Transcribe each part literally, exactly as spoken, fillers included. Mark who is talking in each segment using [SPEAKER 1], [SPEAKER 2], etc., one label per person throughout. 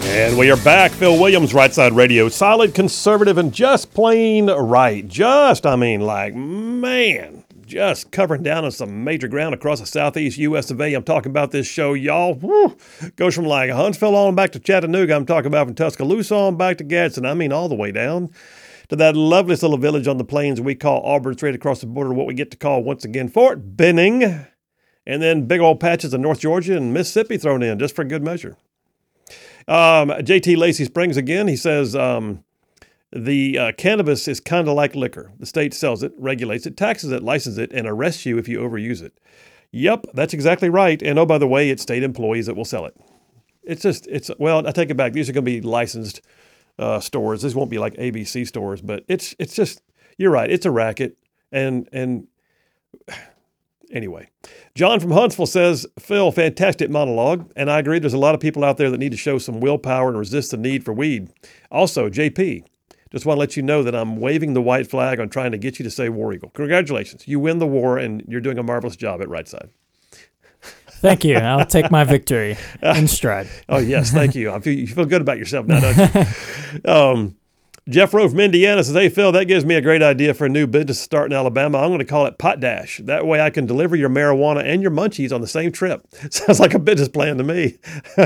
[SPEAKER 1] And we are back. Phil Williams, Right Side Radio. Solid, conservative, and just plain right. Just, I mean, like, man, just covering down on some major ground across the southeast U S of A. I'm talking about this show, y'all. Woo, goes from like Huntsville on back to Chattanooga. I'm talking about from Tuscaloosa on back to Gadsden. I mean, all the way down to that loveliest little village on the plains we call Auburn, straight across the border, what we get to call, once again, Fort Benning. And then big old patches of North Georgia and Mississippi thrown in, just for good measure. Um, J T Lacey Springs again, he says um, the uh, cannabis is kind of like liquor. The state sells it, regulates it, taxes it, licenses it, and arrests you if you overuse it. Yep, that's exactly right. And oh, by the way, it's state employees that will sell it. It's just, it's, well, I take it back. These are going to be licensed uh, stores. This won't be like A B C stores, but it's, it's just, you're right. It's a racket. And, and anyway, John from Huntsville says, Phil, fantastic monologue. And I agree, there's a lot of people out there that need to show some willpower and resist the need for weed. Also, J P, just want to let you know that I'm waving the white flag on trying to get you to say War Eagle. Congratulations. You win the war, and you're doing a marvelous job at Right Side.
[SPEAKER 2] Thank you. I'll take my victory in stride.
[SPEAKER 1] Oh, yes. Thank you. I feel, you feel good about yourself now, don't you? um, Jeff Rowe from Indiana says, hey, Phil, that gives me a great idea for a new business to start in Alabama. I'm going to call it Pot Dash. That way I can deliver your marijuana and your munchies on the same trip. Sounds like a business plan to me.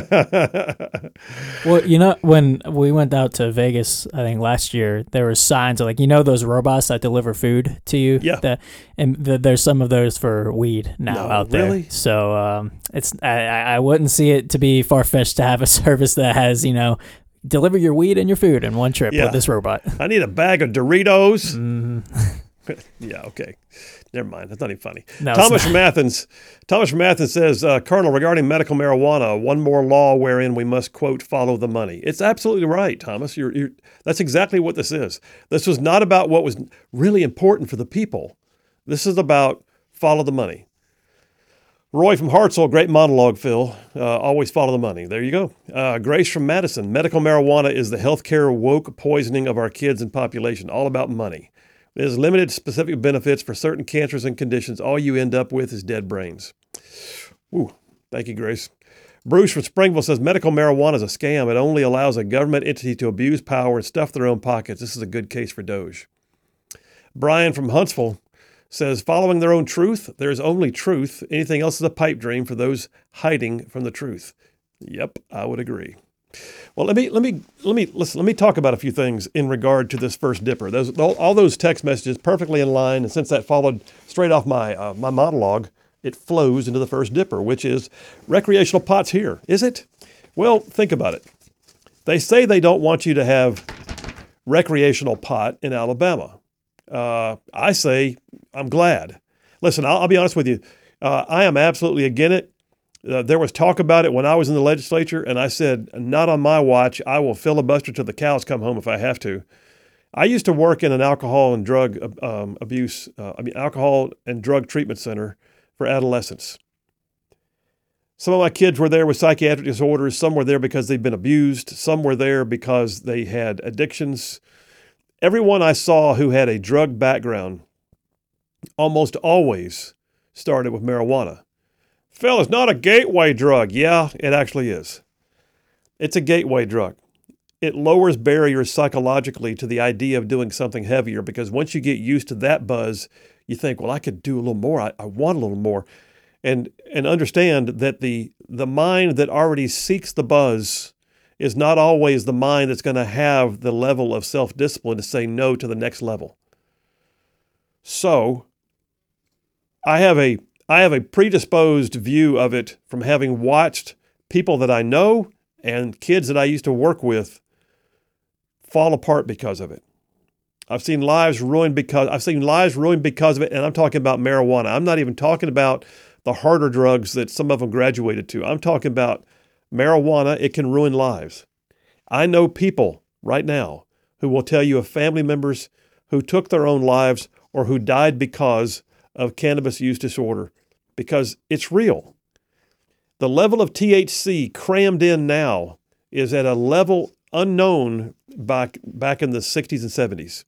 [SPEAKER 2] Well, you know, when we went out to Vegas, I think last year, there were signs like, you know, those robots that deliver food to you?
[SPEAKER 1] Yeah.
[SPEAKER 2] The, and the, there's some of those for weed now
[SPEAKER 1] No,
[SPEAKER 2] out there.
[SPEAKER 1] really?
[SPEAKER 2] So um, it's I, I wouldn't see it to be far-fetched to have a service that has, you know, deliver your weed and your food in one trip
[SPEAKER 1] Yeah.
[SPEAKER 2] with this robot.
[SPEAKER 1] I need a bag of Doritos.
[SPEAKER 2] Mm-hmm.
[SPEAKER 1] Yeah, okay. Never mind. That's not even funny.
[SPEAKER 2] No,
[SPEAKER 1] Thomas
[SPEAKER 2] it's
[SPEAKER 1] from Athens. Thomas from Athens says, uh, Colonel, regarding medical marijuana, one more law wherein we must, quote, follow the money. It's absolutely right, Thomas. You're, you're, that's exactly what this is. This was not about what was really important for the people. This is about follow the money. Roy from Hartselle, great monologue, Phil. Uh, always follow the money. There you go. Uh, Grace from Madison, medical marijuana is the healthcare woke poisoning of our kids and population, all about money. There's limited specific benefits for certain cancers and conditions. All you end up with is dead brains. Ooh, thank you, Grace. Bruce from Springville says medical marijuana is a scam. It only allows a government entity to abuse power and stuff their own pockets. This is a good case for Doge. Brian from Huntsville says, following their own truth, there is only truth. Anything else is a pipe dream for those hiding from the truth. Yep, I would agree. Well, let me let me let me listen. Let me talk about a few things in regard to this first dipper. Those all, all those text messages perfectly in line, and since that followed straight off my uh, my monologue, it flows into the first dipper, which is recreational pots here. Is it? Well, think about it. They say they don't want you to have recreational pot in Alabama. Uh, I say I'm glad. Listen, I'll, I'll be honest with you. Uh, I am absolutely against it. Uh, there was talk about it when I was in the legislature, and I said, not on my watch. I will filibuster till the cows come home if I have to. I used to work in an alcohol and drug um, abuse, uh, I mean, alcohol and drug treatment center for adolescents. Some of my kids were there with psychiatric disorders. Some were there because they'd been abused. Some were there because they had addictions. Everyone I saw who had a drug background almost always started with marijuana. Phil, it's not a gateway drug. Yeah, it actually is. It's a gateway drug. It lowers barriers psychologically to the idea of doing something heavier, because once you get used to that buzz, you think, well, I could do a little more. I, I want a little more. And and understand that the the mind that already seeks the buzz is not always the mind that's going to have the level of self-discipline to say no to the next level. So I have a I have a predisposed view of it from having watched people that I know and kids that I used to work with fall apart because of it. I've seen lives ruined because I've seen lives ruined because of it, and I'm talking about marijuana. I'm not even talking about the harder drugs that some of them graduated to. I'm talking about marijuana. It can ruin lives. I know people right now who will tell you of family members who took their own lives or who died because of cannabis use disorder, because it's real. The level of T H C crammed in now is at a level unknown back, back in the sixties and seventies.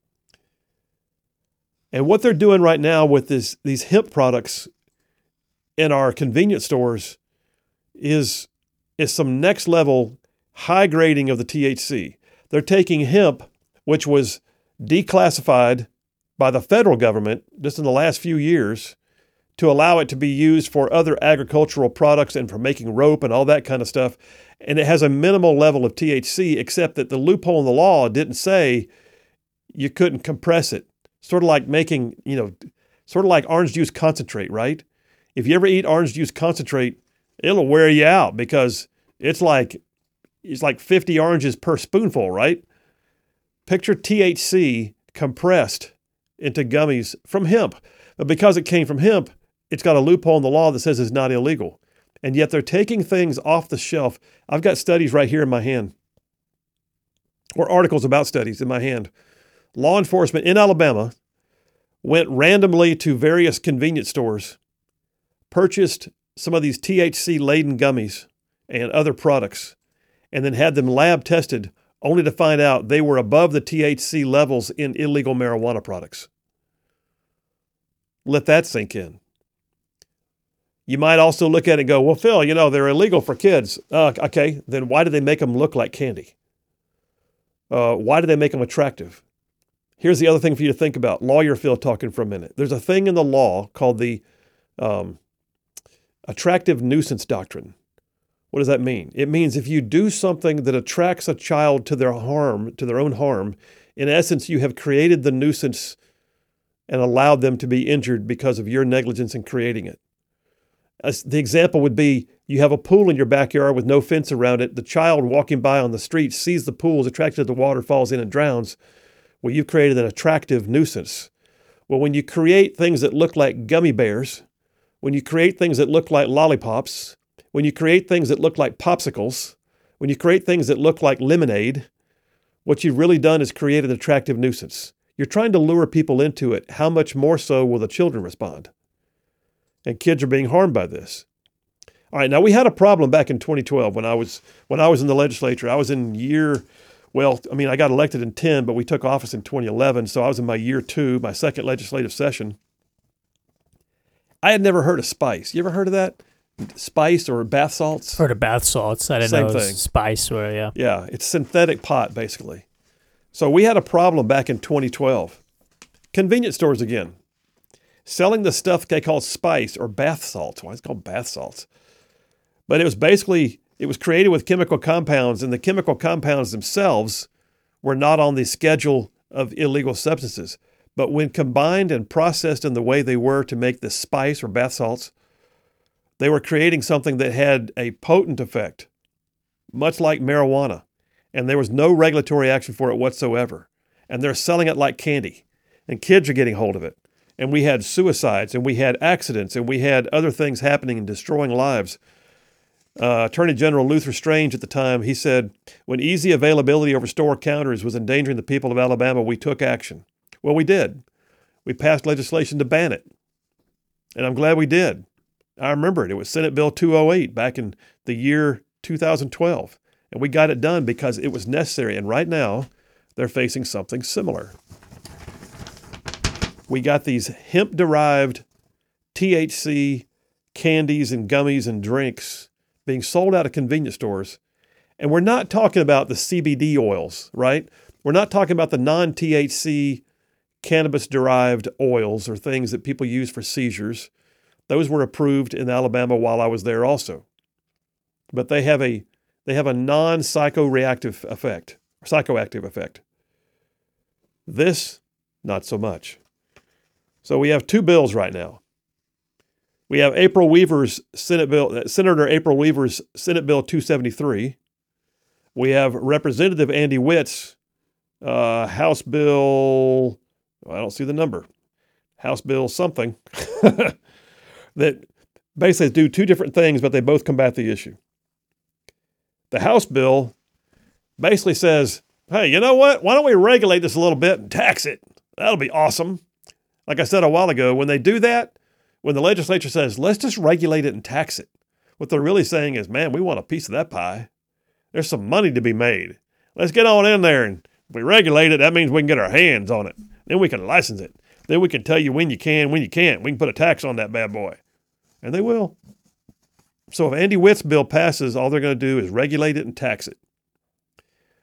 [SPEAKER 1] And what they're doing right now with this, these hemp products in our convenience stores is, is some next level high grading of the T H C. They're taking hemp, which was declassified by the federal government just in the last few years, to allow it to be used for other agricultural products and for making rope and all that kind of stuff. And it has a minimal level of T H C, except that the loophole in the law didn't say you couldn't compress it. Sort of like making, you know, sort of like orange juice concentrate, right? If you ever eat orange juice concentrate, it'll wear you out because it's like it's like fifty oranges per spoonful, right? Picture T H C compressed into gummies from hemp. But because it came from hemp, it's got a loophole in the law that says it's not illegal. And yet they're taking things off the shelf. I've got studies right here in my hand, or articles about studies in my hand. Law enforcement in Alabama went randomly to various convenience stores, purchased some of these T H C-laden gummies and other products, and then had them lab tested, only to find out they were above the T H C levels in illegal marijuana products. Let that sink in. You might also look at it and go, well, Phil, you know, they're illegal for kids. Uh, okay, then why do they make them look like candy? Uh, why do they make them attractive? Here's the other thing for you to think about. Lawyer Phil talking for a minute. There's a thing in the law called the um, attractive nuisance doctrine. What does that mean? It means if you do something that attracts a child to their harm, to their own harm, in essence, you have created the nuisance and allowed them to be injured because of your negligence in creating it. As the example would be, you have a pool in your backyard with no fence around it. The child walking by on the street sees the pool, is attracted to the water, falls in and drowns. Well, you've created an attractive nuisance. Well, when you create things that look like gummy bears, when you create things that look like lollipops, when you create things that look like popsicles, when you create things that look like lemonade, what you've really done is create an attractive nuisance. You're trying to lure people into it. How much more so will the children respond? And kids are being harmed by this. All right, now we had a problem back in twenty twelve when I was when I was in the legislature. I was in year, well, I mean, I got elected in ten, but we took office in twenty eleven, so I was in my year two, my second legislative session. I had never heard of spice. You ever heard of that? Spice or bath salts?
[SPEAKER 2] Heard of bath salts. I didn't
[SPEAKER 1] Same
[SPEAKER 2] know it was
[SPEAKER 1] thing.
[SPEAKER 2] spice or, yeah.
[SPEAKER 1] Yeah, it's synthetic pot, basically. So we had a problem back in twenty twelve. Convenience stores again. Selling the stuff they call spice or bath salts. Why is it called bath salts? But it was basically, it was created with chemical compounds, and the chemical compounds themselves were not on the schedule of illegal substances. But when combined and processed in the way they were to make this spice or bath salts, they were creating something that had a potent effect, much like marijuana. And there was no regulatory action for it whatsoever. And they're selling it like candy. And kids are getting hold of it. And we had suicides, and we had accidents, and we had other things happening and destroying lives. Uh, Attorney General Luther Strange at the time, he said, when easy availability over store counters was endangering the people of Alabama, we took action. Well, we did. We passed legislation to ban it. And I'm glad we did. I remember it. It was Senate Bill two oh eight back in the year two thousand twelve. And we got it done because it was necessary. And right now, they're facing something similar. We got these hemp-derived T H C candies and gummies and drinks being sold out of convenience stores. And we're not talking about the C B D oils, right? We're not talking about the non-T H C cannabis-derived oils or things that people use for seizures. Those were approved in Alabama while I was there also. But they have a they have a non-psychoreactive effect, psychoactive effect. This, not so much. So we have two bills right now. We have April Weaver's Senate bill, Senator April Weaver's Senate Bill two seventy-three. We have Representative Andy Witt's uh, House Bill, well, I don't see the number, House Bill something, that basically do two different things, but they both combat the issue. The House bill basically says, hey, you know what? Why don't we regulate this a little bit and tax it? That'll be awesome. Like I said a while ago, when they do that, when the legislature says, let's just regulate it and tax it, what they're really saying is, man, we want a piece of that pie. There's some money to be made. Let's get on in there, and if we regulate it, that means we can get our hands on it. Then we can license it. Then we can tell you when you can, when you can't. We can put a tax on that bad boy. And they will. So if Andy Witt's bill passes, all they're going to do is regulate it and tax it.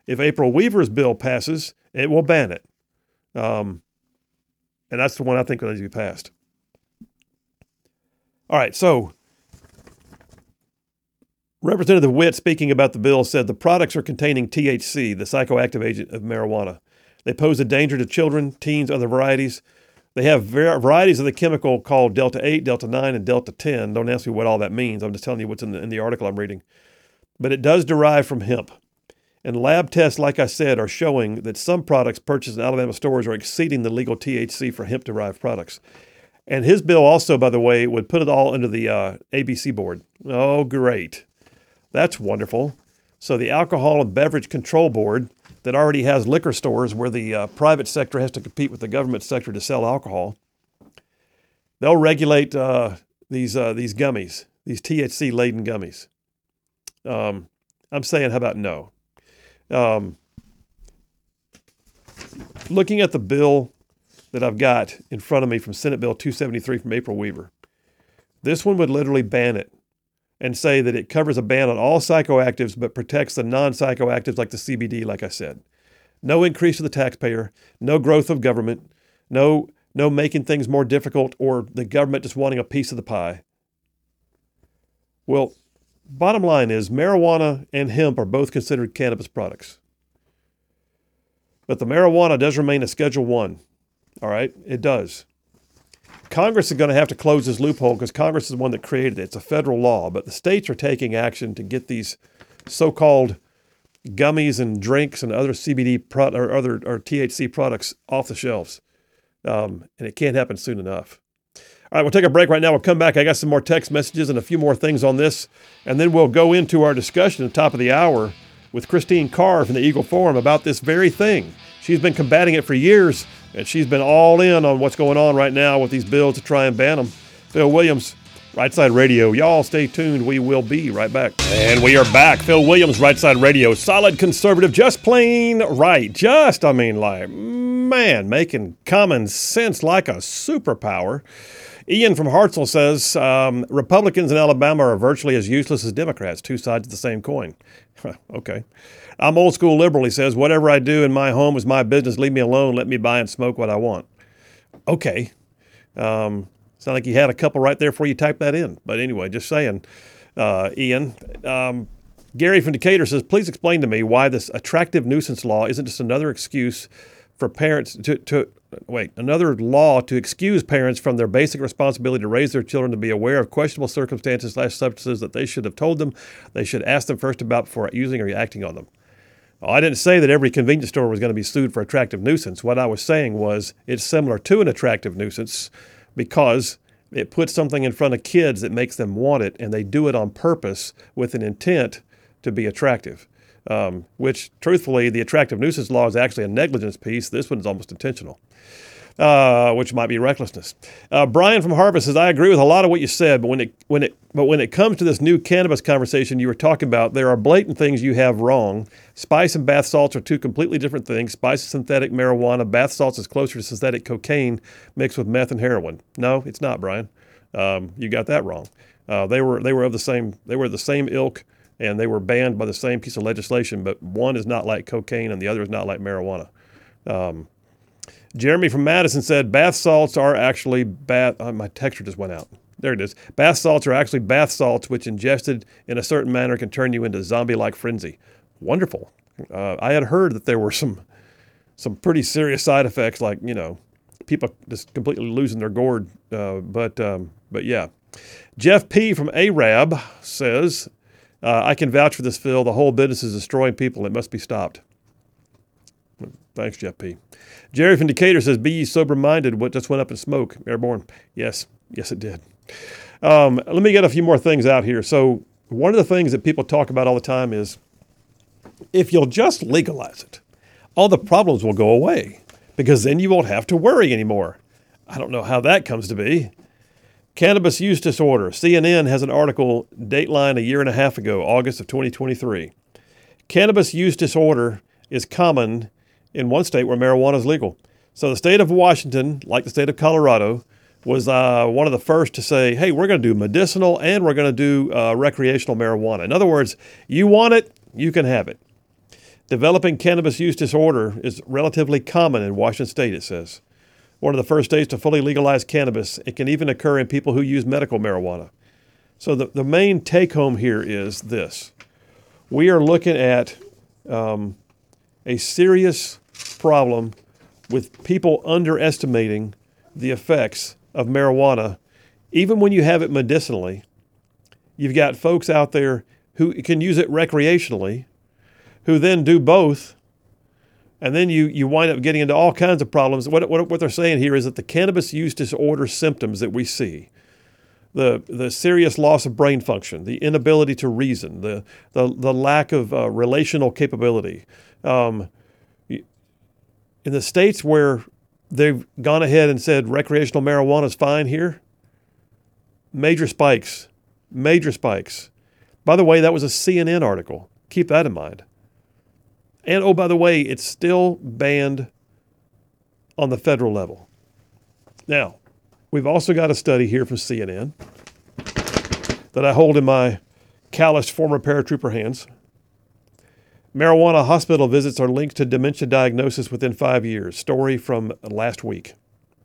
[SPEAKER 1] If April Weaver's bill passes, it will ban it. Um, and that's the one I think that needs to be passed. All right, so Representative Witt, speaking about the bill, said the products are containing T H C, the psychoactive agent of marijuana. They pose a danger to children, teens, other varieties. They have var- varieties of the chemical called Delta eight, Delta nine, and Delta ten. Don't ask me what all that means. I'm just telling you what's in the, in the article I'm reading. But it does derive from hemp. And lab tests, like I said, are showing that some products purchased in Alabama stores are exceeding the legal T H C for hemp-derived products. And his bill also, by the way, would put it all under the uh, A B C board. Oh, great. That's wonderful. So the Alcohol and Beverage Control Board that already has liquor stores where the uh, private sector has to compete with the government sector to sell alcohol, they'll regulate uh, these uh, these gummies, these T H C-laden gummies. Um, I'm saying, how about no? Um, looking at the bill that I've got in front of me from Senate Bill two seventy-three from April Weaver, this one would literally ban it and say that it covers a ban on all psychoactives but protects the non-psychoactives like the C B D, like I said. No increase to the taxpayer, no growth of government, no no making things more difficult or the government just wanting a piece of the pie. Well, bottom line is marijuana and hemp are both considered cannabis products. But the marijuana does remain a Schedule One. All right, it does. Congress is going to have to close this loophole because Congress is the one that created it. It's a federal law, but the states are taking action to get these so-called gummies and drinks and other C B D pro- or other or T H C products off the shelves, um, and it can't happen soon enough. All right, we'll take a break right now. We'll come back. I got some more text messages and a few more things on this, and then we'll go into our discussion at the top of the hour with Christine Carr from the Eagle Forum about this very thing. She's been combating it for years, and she's been all in on what's going on right now with these bills to try and ban them. Phil Williams, Right Side Radio. Y'all stay tuned. We will be right back. And we are back. Phil Williams, Right Side Radio. Solid conservative, just plain right. Just, I mean, like, man, making common sense like a superpower. Ian from Hartselle says, um, Republicans in Alabama are virtually as useless as Democrats, two sides of the same coin. Okay. I'm old school liberal, he says. Whatever I do in my home is my business. Leave me alone. Let me buy and smoke what I want. Okay. Um, it's not like you had a couple right there before you type that in. But anyway, just saying, uh, Ian. Um, Gary from Decatur says, please explain to me why this attractive nuisance law isn't just another excuse for parents to, to wait, another law to excuse parents from their basic responsibility to raise their children to be aware of questionable circumstances slash substances that they should have told them, they should ask them first about before using or acting on them. Well, I didn't say that every convenience store was going to be sued for attractive nuisance. What I was saying was it's similar to an attractive nuisance because it puts something in front of kids that makes them want it, and they do it on purpose with an intent to be attractive. Um, which, truthfully, the attractive nuisance law is actually a negligence piece. This one is almost intentional, uh, which might be recklessness. Uh, Brian from Harvest says, I agree with a lot of what you said, but when it when it but when it comes to this new cannabis conversation you were talking about, there are blatant things you have wrong. Spice and bath salts are two completely different things. Spice is synthetic marijuana. Bath salts is closer to synthetic cocaine mixed with meth and heroin. No, it's not, Brian. Um, you got that wrong. Uh, they were they were of the same they were the same ilk. And they were banned by the same piece of legislation, but one is not like cocaine and the other is not like marijuana. Um, Jeremy from Madison said, bath salts are actually bath, uh, my texture just went out. There it is. Bath salts are actually bath salts, which ingested in a certain manner can turn you into zombie-like frenzy. Wonderful. Uh, I had heard that there were some some pretty serious side effects, like, you know, people just completely losing their gourd. Uh, but, um, but yeah. Jeff P. from Arab says, Uh, I can vouch for this, Phil. The whole business is destroying people. It must be stopped. Thanks, Jeff P. Jerry from Decatur says, be ye sober-minded. What just went up in smoke? Airborne. Yes. Yes, it did. Um, let me get a few more things out here. So one of the things that people talk about all the time is if you'll just legalize it, all the problems will go away because then you won't have to worry anymore. I don't know how that comes to be. Cannabis use disorder. C N N has an article, dateline a year and a half ago, August of twenty twenty-three. Cannabis use disorder is common in one state where marijuana is legal. So the state of Washington, like the state of Colorado, was uh, one of the first to say, hey, we're going to do medicinal and we're going to do uh, recreational marijuana. In other words, you want it, you can have it. Developing cannabis use disorder is relatively common in Washington State, it says. One of the first states to fully legalize cannabis. It can even occur in people who use medical marijuana. So the, the main take-home here is this. We are looking at um, a serious problem with people underestimating the effects of marijuana. Even when you have it medicinally, you've got folks out there who can use it recreationally, who then do both, and then you, you wind up getting into all kinds of problems. What, what, what they're saying here is that the cannabis use disorder symptoms that we see, the the serious loss of brain function, the inability to reason, the the, the lack of uh, relational capability. Um, in the states where they've gone ahead and said recreational marijuana is fine here, major spikes, major spikes. By the way, that was a C N N article. Keep that in mind. And, oh, by the way, it's still banned on the federal level. Now, we've also got a study here from C N N that I hold in my calloused former paratrooper hands. Marijuana hospital visits are linked to dementia diagnosis within five years. Story from last week.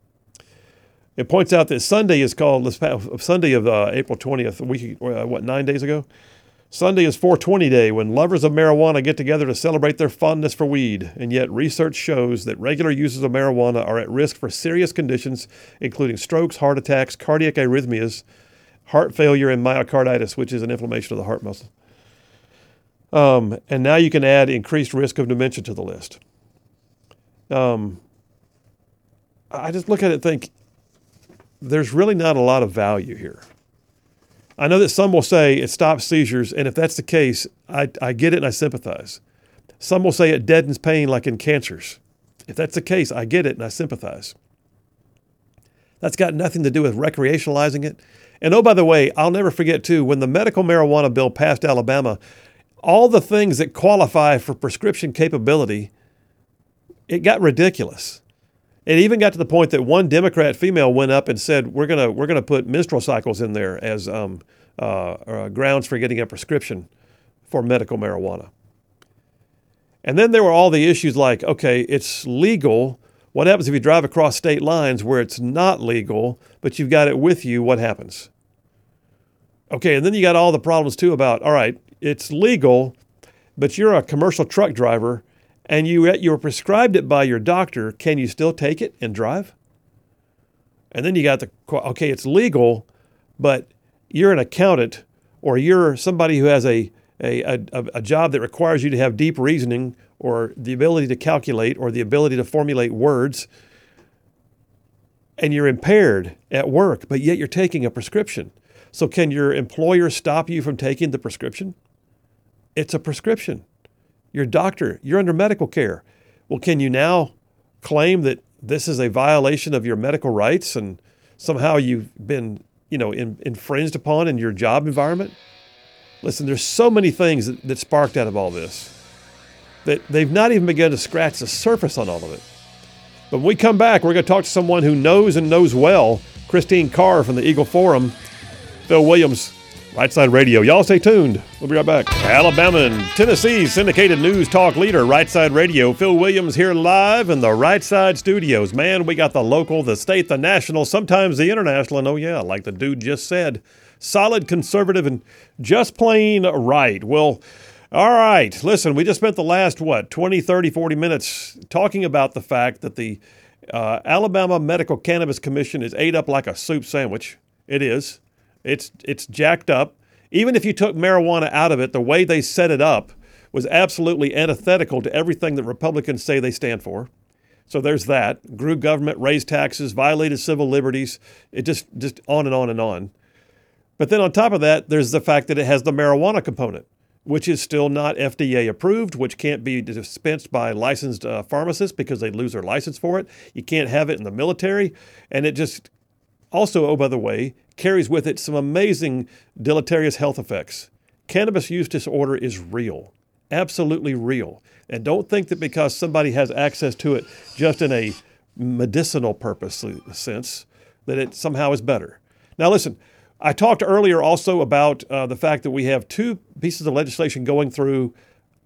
[SPEAKER 1] It points out that Sunday is called, Sunday of uh, April twentieth, a week, uh, what, nine days ago? Sunday is four twenty Day, when lovers of marijuana get together to celebrate their fondness for weed, and yet research shows that regular users of marijuana are at risk for serious conditions, including strokes, heart attacks, cardiac arrhythmias, heart failure, and myocarditis, which is an inflammation of the heart muscle. Um, and now you can add increased risk of dementia to the list. Um, I just look at it and think, there's really not a lot of value here. I know that some will say it stops seizures, and if that's the case, I, I get it and I sympathize. Some will say it deadens pain like in cancers. If that's the case, I get it and I sympathize. That's got nothing to do with recreationalizing it. And oh, by the way, I'll never forget too, when the medical marijuana bill passed Alabama, all the things that qualify for prescription capability, it got ridiculous. It even got to the point that one Democrat female went up and said, we're going to we're gonna put menstrual cycles in there as um, uh, uh, grounds for getting a prescription for medical marijuana. And then there were all the issues like, okay, it's legal. What happens if you drive across state lines where it's not legal, but you've got it with you? What happens? Okay, and then you got all the problems too about, all right, it's legal, but you're a commercial truck driver, and you you were prescribed it by your doctor, can you still take it and drive? And then you got the, okay, it's legal, but you're an accountant or you're somebody who has a, a, a, a job that requires you to have deep reasoning or the ability to calculate or the ability to formulate words, and you're impaired at work, but yet you're taking a prescription. So can your employer stop you from taking the prescription? It's a prescription. Your doctor, you're under medical care. Well, can you now claim that this is a violation of your medical rights and somehow you've been, you know, in, infringed upon in your job environment? Listen, there's so many things that, that sparked out of all this that they've not even begun to scratch the surface on all of it. But when we come back, we're going to talk to someone who knows and knows well, Christine Carr from the Eagle Forum, Phil Williams, Right Side Radio. Y'all stay tuned. We'll be right back. Alabama and Tennessee's syndicated news talk leader, Right Side Radio. Phil Williams here live in the Right Side studios. Man, we got the local, the state, the national, sometimes the international, and oh yeah, like the dude just said, solid, conservative, and just plain right. Well, all right. Listen, we just spent the last, what, twenty, thirty, forty minutes talking about the fact that the uh, Alabama Medical Cannabis Commission is ate up like a soup sandwich. It is. It's it's jacked up. Even if you took marijuana out of it, the way they set it up was absolutely antithetical to everything that Republicans say they stand for. So there's that. Grew government, raised taxes, violated civil liberties. It just, just on and on and on. But then on top of that, there's the fact that it has the marijuana component, which is still not F D A approved, which can't be dispensed by licensed uh, pharmacists because they'd lose their license for it. You can't have it in the military. And it just also, oh, by the way, carries with it some amazing deleterious health effects. Cannabis use disorder is real, absolutely real. And don't think that because somebody has access to it just in a medicinal purpose sense that it somehow is better. Now, listen, I talked earlier also about uh, the fact that we have two pieces of legislation going through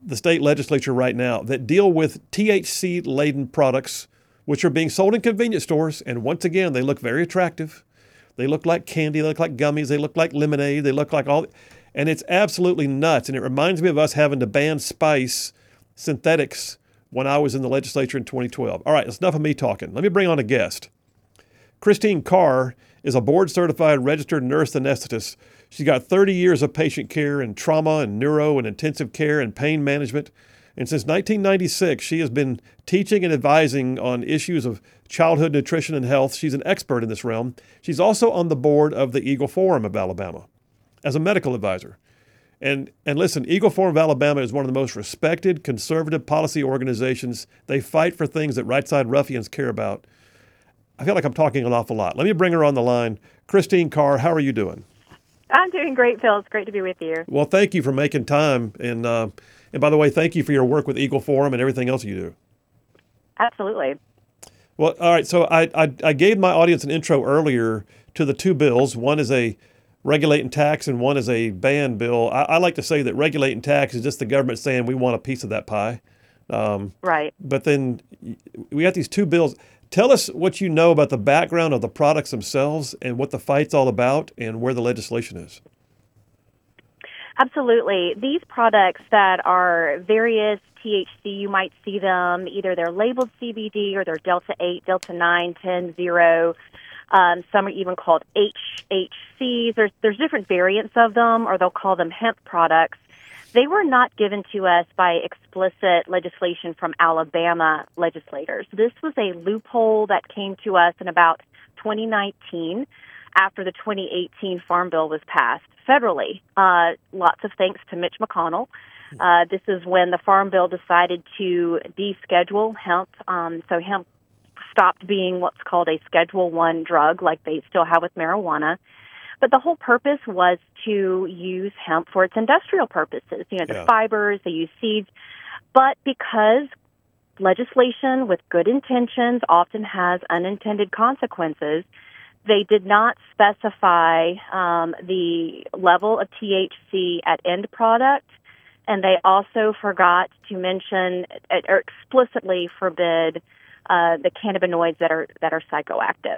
[SPEAKER 1] the state legislature right now that deal with T H C-laden products, which are being sold in convenience stores. And once again, they look very attractive. They look like candy. They look like gummies. They look like lemonade. They look like all. And it's absolutely nuts. And it reminds me of us having to ban spice synthetics when I was in the legislature in twenty twelve. All right, that's enough of me talking. Let me bring on a guest. Christine Carr is a board-certified registered nurse anesthetist. She's got thirty years of patient care in trauma and neuro and intensive care and pain management. And since nineteen ninety-six, she has been teaching and advising on issues of childhood nutrition and health. She's an expert in this realm. She's also on the board of the Eagle Forum of Alabama as a medical advisor. And and listen, Eagle Forum of Alabama is one of the most respected conservative policy organizations. They fight for things that right-side ruffians care about. I feel like I'm talking an awful lot. Let me bring her on the line. Christine Carr, how are you doing?
[SPEAKER 3] I'm doing great, Phil. It's great to be with you.
[SPEAKER 1] Well, thank you for making time. And uh, and by the way, thank you for your work with Eagle Forum and everything else you do.
[SPEAKER 3] Absolutely.
[SPEAKER 1] Well, all right. So I, I, I gave my audience an intro earlier to the two bills. One is a regulate and tax, and one is a ban bill. I, I like to say that regulate and tax is just the government saying we want a piece of that pie. Um,
[SPEAKER 3] right.
[SPEAKER 1] But then we got these two bills. Tell us what you know about the background of the products themselves and what the fight's all about and where the legislation is.
[SPEAKER 3] Absolutely. These products that are various T H C, you might see them, either they're labeled C B D or they're Delta eight, Delta nine, ten, zero. Um, some are even called H H Cs. There's, there's different variants of them, or they'll call them hemp products. They were not given to us by explicit legislation from Alabama legislators. This was a loophole that came to us in about twenty nineteen after the twenty eighteen Farm Bill was passed federally. Uh, lots of thanks to Mitch McConnell. Uh, this is when the Farm Bill decided to deschedule hemp. Um, so hemp stopped being what's called a Schedule One drug, like they still have with marijuana. But the whole purpose was to use hemp for its industrial purposes. You know, the
[SPEAKER 1] Yeah.
[SPEAKER 3] fibers, they use seeds. But because legislation with good intentions often has unintended consequences, they did not specify um, the level of T H C at end product, and they also forgot to mention or explicitly forbid uh, the cannabinoids that are that are psychoactive.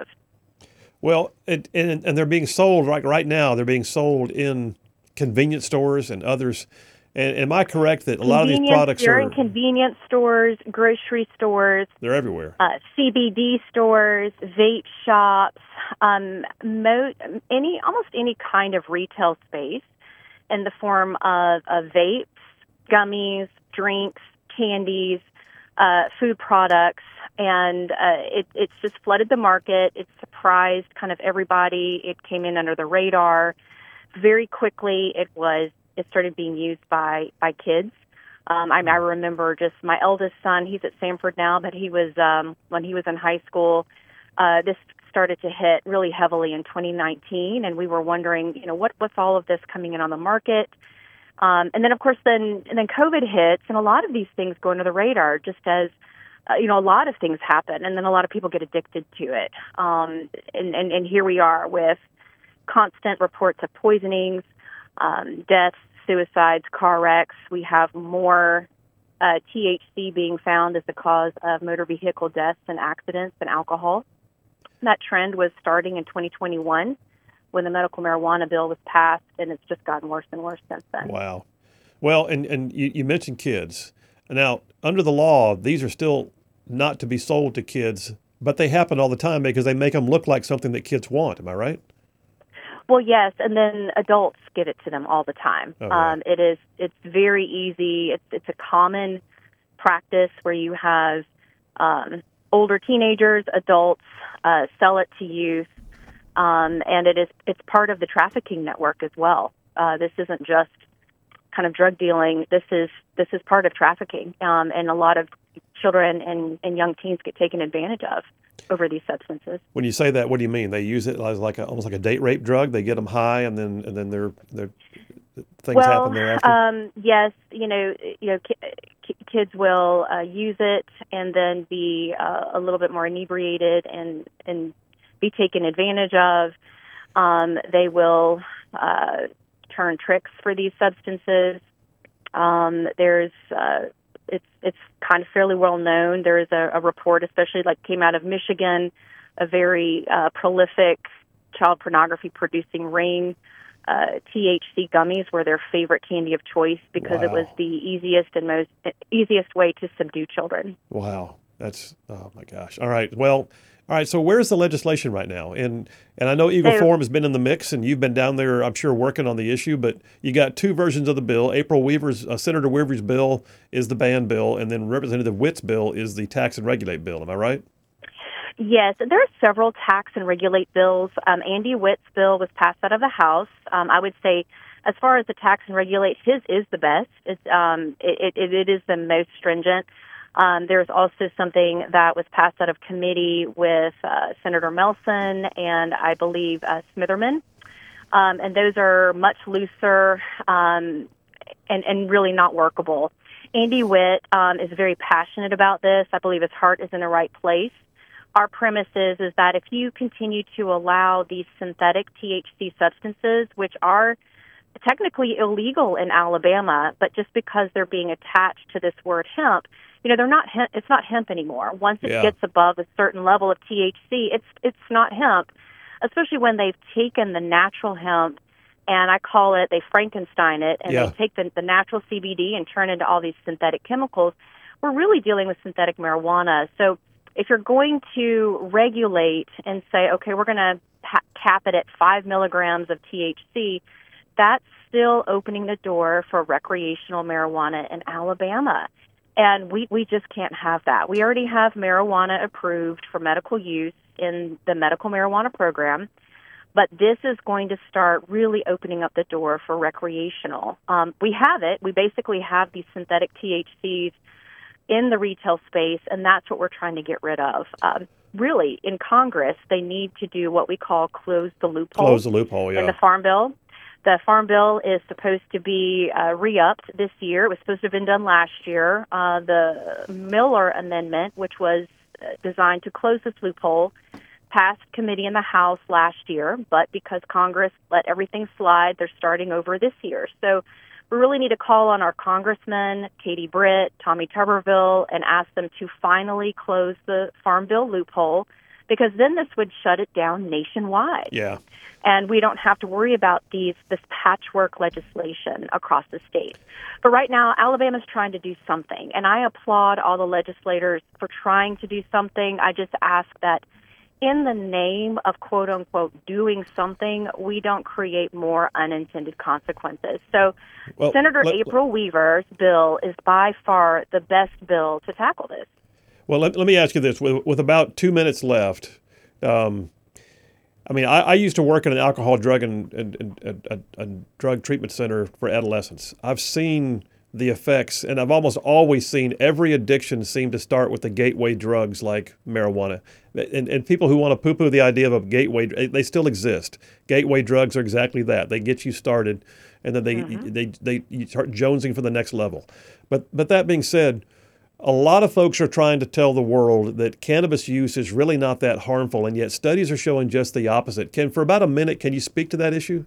[SPEAKER 1] Well, it, and, and they're being sold right right now. They're being sold in convenience stores and others. And am I correct that a lot of these products
[SPEAKER 3] you're
[SPEAKER 1] are
[SPEAKER 3] in convenience stores, grocery stores,
[SPEAKER 1] they're everywhere?
[SPEAKER 3] Uh, C B D stores, vape shops, um, mo- any almost any kind of retail space in the form of, of vapes, gummies, drinks, candies, uh, food products, and uh, it, it's just flooded the market. It surprised kind of everybody. It came in under the radar. Very quickly, it was it started being used by, by kids. Um, I, I remember just my eldest son, he's at Samford now, but he was, um, when he was in high school, uh, this started to hit really heavily in twenty nineteen, and we were wondering, you know, what, what's all of this coming in on the market? Um, and then, of course, then and then COVID hits, and a lot of these things go under the radar, just as, uh, you know, a lot of things happen, and then a lot of people get addicted to it. Um, and, and, and here we are with constant reports of poisonings, um, deaths, suicides, car wrecks. We have more uh, T H C being found as the cause of motor vehicle deaths and accidents than alcohol. That trend was starting in twenty twenty-one when the medical marijuana bill was passed, and it's just gotten worse and worse since then.
[SPEAKER 1] Wow. Well, and, and you, you mentioned kids. Now, under the law, these are still not to be sold to kids, but they happen all the time because they make them look like something that kids want. Am I right?
[SPEAKER 3] Well, yes, and then adults give it to them all the time.
[SPEAKER 1] Oh, right.
[SPEAKER 3] um, it is it's very easy. It's it's a common practice where you have um, older teenagers, adults uh, sell it to youth, um, and it is it's part of the trafficking network as well. Uh, this isn't just kind of drug dealing. This is this is part of trafficking, um, and a lot of children and, and young teens get taken advantage of over these substances.
[SPEAKER 1] When you say that, what do you mean? They use it as like a, almost like a date rape drug. They get them high, and then and then they're, they're things
[SPEAKER 3] well,
[SPEAKER 1] happen thereafter.
[SPEAKER 3] Um, yes, you know, you know, ki- kids will uh, use it and then be uh, a little bit more inebriated and and be taken advantage of. Um, they will uh, turn tricks for these substances. Um, there's uh, it's it's kind of fairly well known. There is a, a report, especially like came out of Michigan, a very uh, prolific child pornography producing ring. Uh, T H C gummies were their favorite candy of choice because
[SPEAKER 1] Wow.
[SPEAKER 3] it was the easiest and most easiest way to subdue children.
[SPEAKER 1] Wow. That's, oh my gosh. All right. Well, all right. So where's the legislation right now? And and I know Eagle
[SPEAKER 3] So-
[SPEAKER 1] Forum has been in the mix, and you've been down there, I'm sure, working on the issue. But you got two versions of the bill. April Weaver's, uh, Senator Weaver's bill is the ban bill, and then Representative Witt's bill is the tax and regulate bill. Am I right?
[SPEAKER 3] Yes, there are several tax and regulate bills. Um, Andy Witt's bill was passed out of the House. Um, I would say, as far as the tax and regulate, his is the best. It's, um, it, it, it is the most stringent. Um, there's also something that was passed out of committee with uh, Senator Melson and I believe uh, Smitherman. Um, and those are much looser um, and, and really not workable. Andy Witt um, is very passionate about this. I believe his heart is in the right place. Our premise is, is that if you continue to allow these synthetic T H C substances, which are technically illegal in Alabama, but just because they're being attached to this word hemp, you know, they're not hemp, it's not hemp anymore. Once it
[SPEAKER 1] Yeah.
[SPEAKER 3] gets above a certain level of T H C, it's it's not hemp, especially when they've taken the natural hemp, and I call it, they Frankenstein it, and
[SPEAKER 1] Yeah.
[SPEAKER 3] they take the, the natural C B D and turn it into all these synthetic chemicals. We're really dealing with synthetic marijuana. So if you're going to regulate and say, okay, we're going to ha- cap it at five milligrams of T H C, that's still opening the door for recreational marijuana in Alabama. And we, we just can't have that. We already have marijuana approved for medical use in the medical marijuana program, but this is going to start really opening up the door for recreational. Um, we have it. We basically have these synthetic T H Cs in the retail space, and that's what we're trying to get rid of. Um, really, in Congress, they need to do what we call close the loophole.
[SPEAKER 1] Close the loophole, yeah.
[SPEAKER 3] In the Farm Bill. The Farm Bill is supposed to be uh, re-upped this year. It was supposed to have been done last year. Uh, the Miller Amendment, which was uh, designed to close this loophole, passed committee in the House last year, but because Congress let everything slide, they're starting over this year. So we really need to call on our congressmen, Katie Britt, Tommy Tuberville, and ask them to finally close the Farm Bill loophole, because then this would shut it down nationwide.
[SPEAKER 1] Yeah.
[SPEAKER 3] And we don't have to worry about these this patchwork legislation across the state. But right now, Alabama's trying to do something, and I applaud all the legislators for trying to do something. I just ask that in the name of quote-unquote doing something, we don't create more unintended consequences. So
[SPEAKER 1] Well,
[SPEAKER 3] Senator
[SPEAKER 1] let-
[SPEAKER 3] April Weaver's bill is by far the best bill to tackle this.
[SPEAKER 1] Well, let, let me ask you this. With, with about two minutes left, um, I mean, I, I used to work in an alcohol, drug, and, and, and, and, and drug treatment center for adolescents. I've seen the effects, and I've almost always seen every addiction seem to start with the gateway drugs like marijuana. And, and people who want to poo-poo the idea of a gateway, they still exist. Gateway drugs are exactly that. They get you started, and then they mm-hmm. they, they you start jonesing for the next level. But but that being said, a lot of folks are trying to tell the world that cannabis use is really not that harmful, and yet studies are showing just the opposite. Can for about a minute, can you speak to that issue?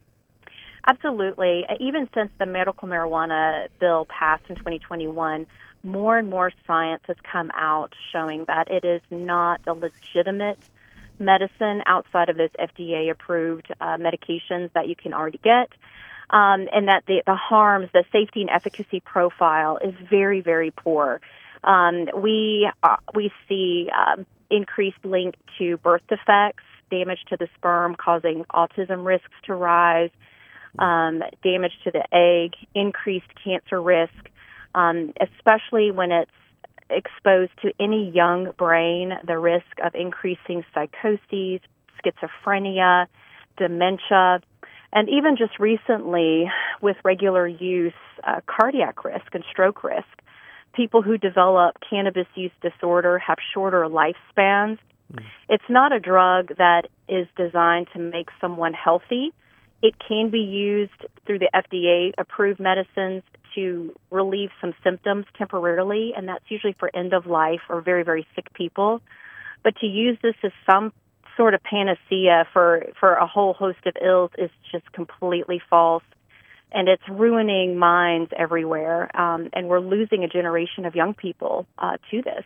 [SPEAKER 3] Absolutely. Even since the medical marijuana bill passed in twenty twenty-one, more and more science has come out showing that it is not a legitimate medicine outside of those F D A-approved uh, medications that you can already get, um, and that the, the harms, the safety and efficacy profile is very, very poor. Um, we uh, we see um, increased link to birth defects, damage to the sperm causing autism risks to rise, Um, damage to the egg, increased cancer risk, um, especially when it's exposed to any young brain, the risk of increasing psychoses, schizophrenia, dementia, and even just recently with regular use, uh, cardiac risk and stroke risk. People who develop cannabis use disorder have shorter lifespans. Mm. It's not a drug that is designed to make someone healthy. It can be used through the F D A-approved medicines to relieve some symptoms temporarily, and that's usually for end-of-life or very, very sick people. But to use this as some sort of panacea for, for a whole host of ills is just completely false. and it's ruining minds everywhere. Um, and we're losing a generation of young people uh, to this.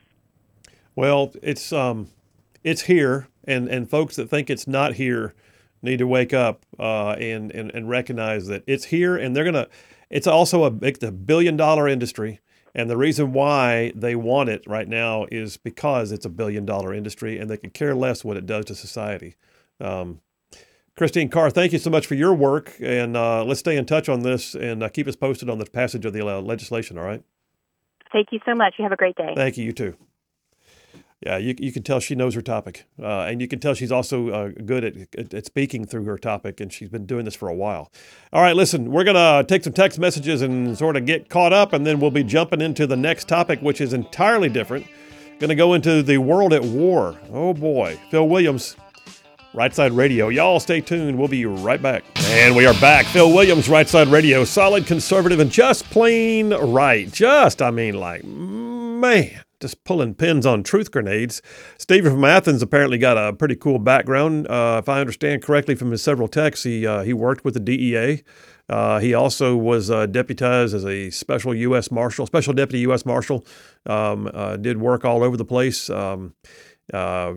[SPEAKER 1] Well, it's um, it's here, and, and folks that think it's not here need to wake up uh, and, and and recognize that it's here, and they're gonna. It's also a big, a billion dollar industry, and the reason why they want it right now is because it's a billion dollar industry, and they could care less what it does to society. Um, Christine Carr, thank you so much for your work, and uh, let's stay in touch on this and uh, keep us posted on the passage of the uh, legislation, all right?
[SPEAKER 3] Thank you so much. You have a great day.
[SPEAKER 1] Thank you, you too. Yeah, you you can tell she knows her topic, uh, and you can tell she's also uh, good at, at at speaking through her topic, and she's been doing this for a while. All right, listen, we're going to take some text messages and sort of get caught up, and then we'll be jumping into the next topic, which is entirely different. Going to go into the world at war. Oh, boy. Phil Williams, Right Side Radio. Y'all stay tuned. We'll be right back. And we are back. Phil Williams, Right Side Radio. Solid, conservative, and just plain right. Just, I mean, like, man, just pulling pins on truth grenades. Stephen from Athens apparently got a pretty cool background. Uh, if I understand correctly from his several texts, he uh, he worked with the D E A. Uh, he also was uh, deputized as a special U S Marshal, special deputy U S Marshal. Um, uh, did work all over the place. Um, uh,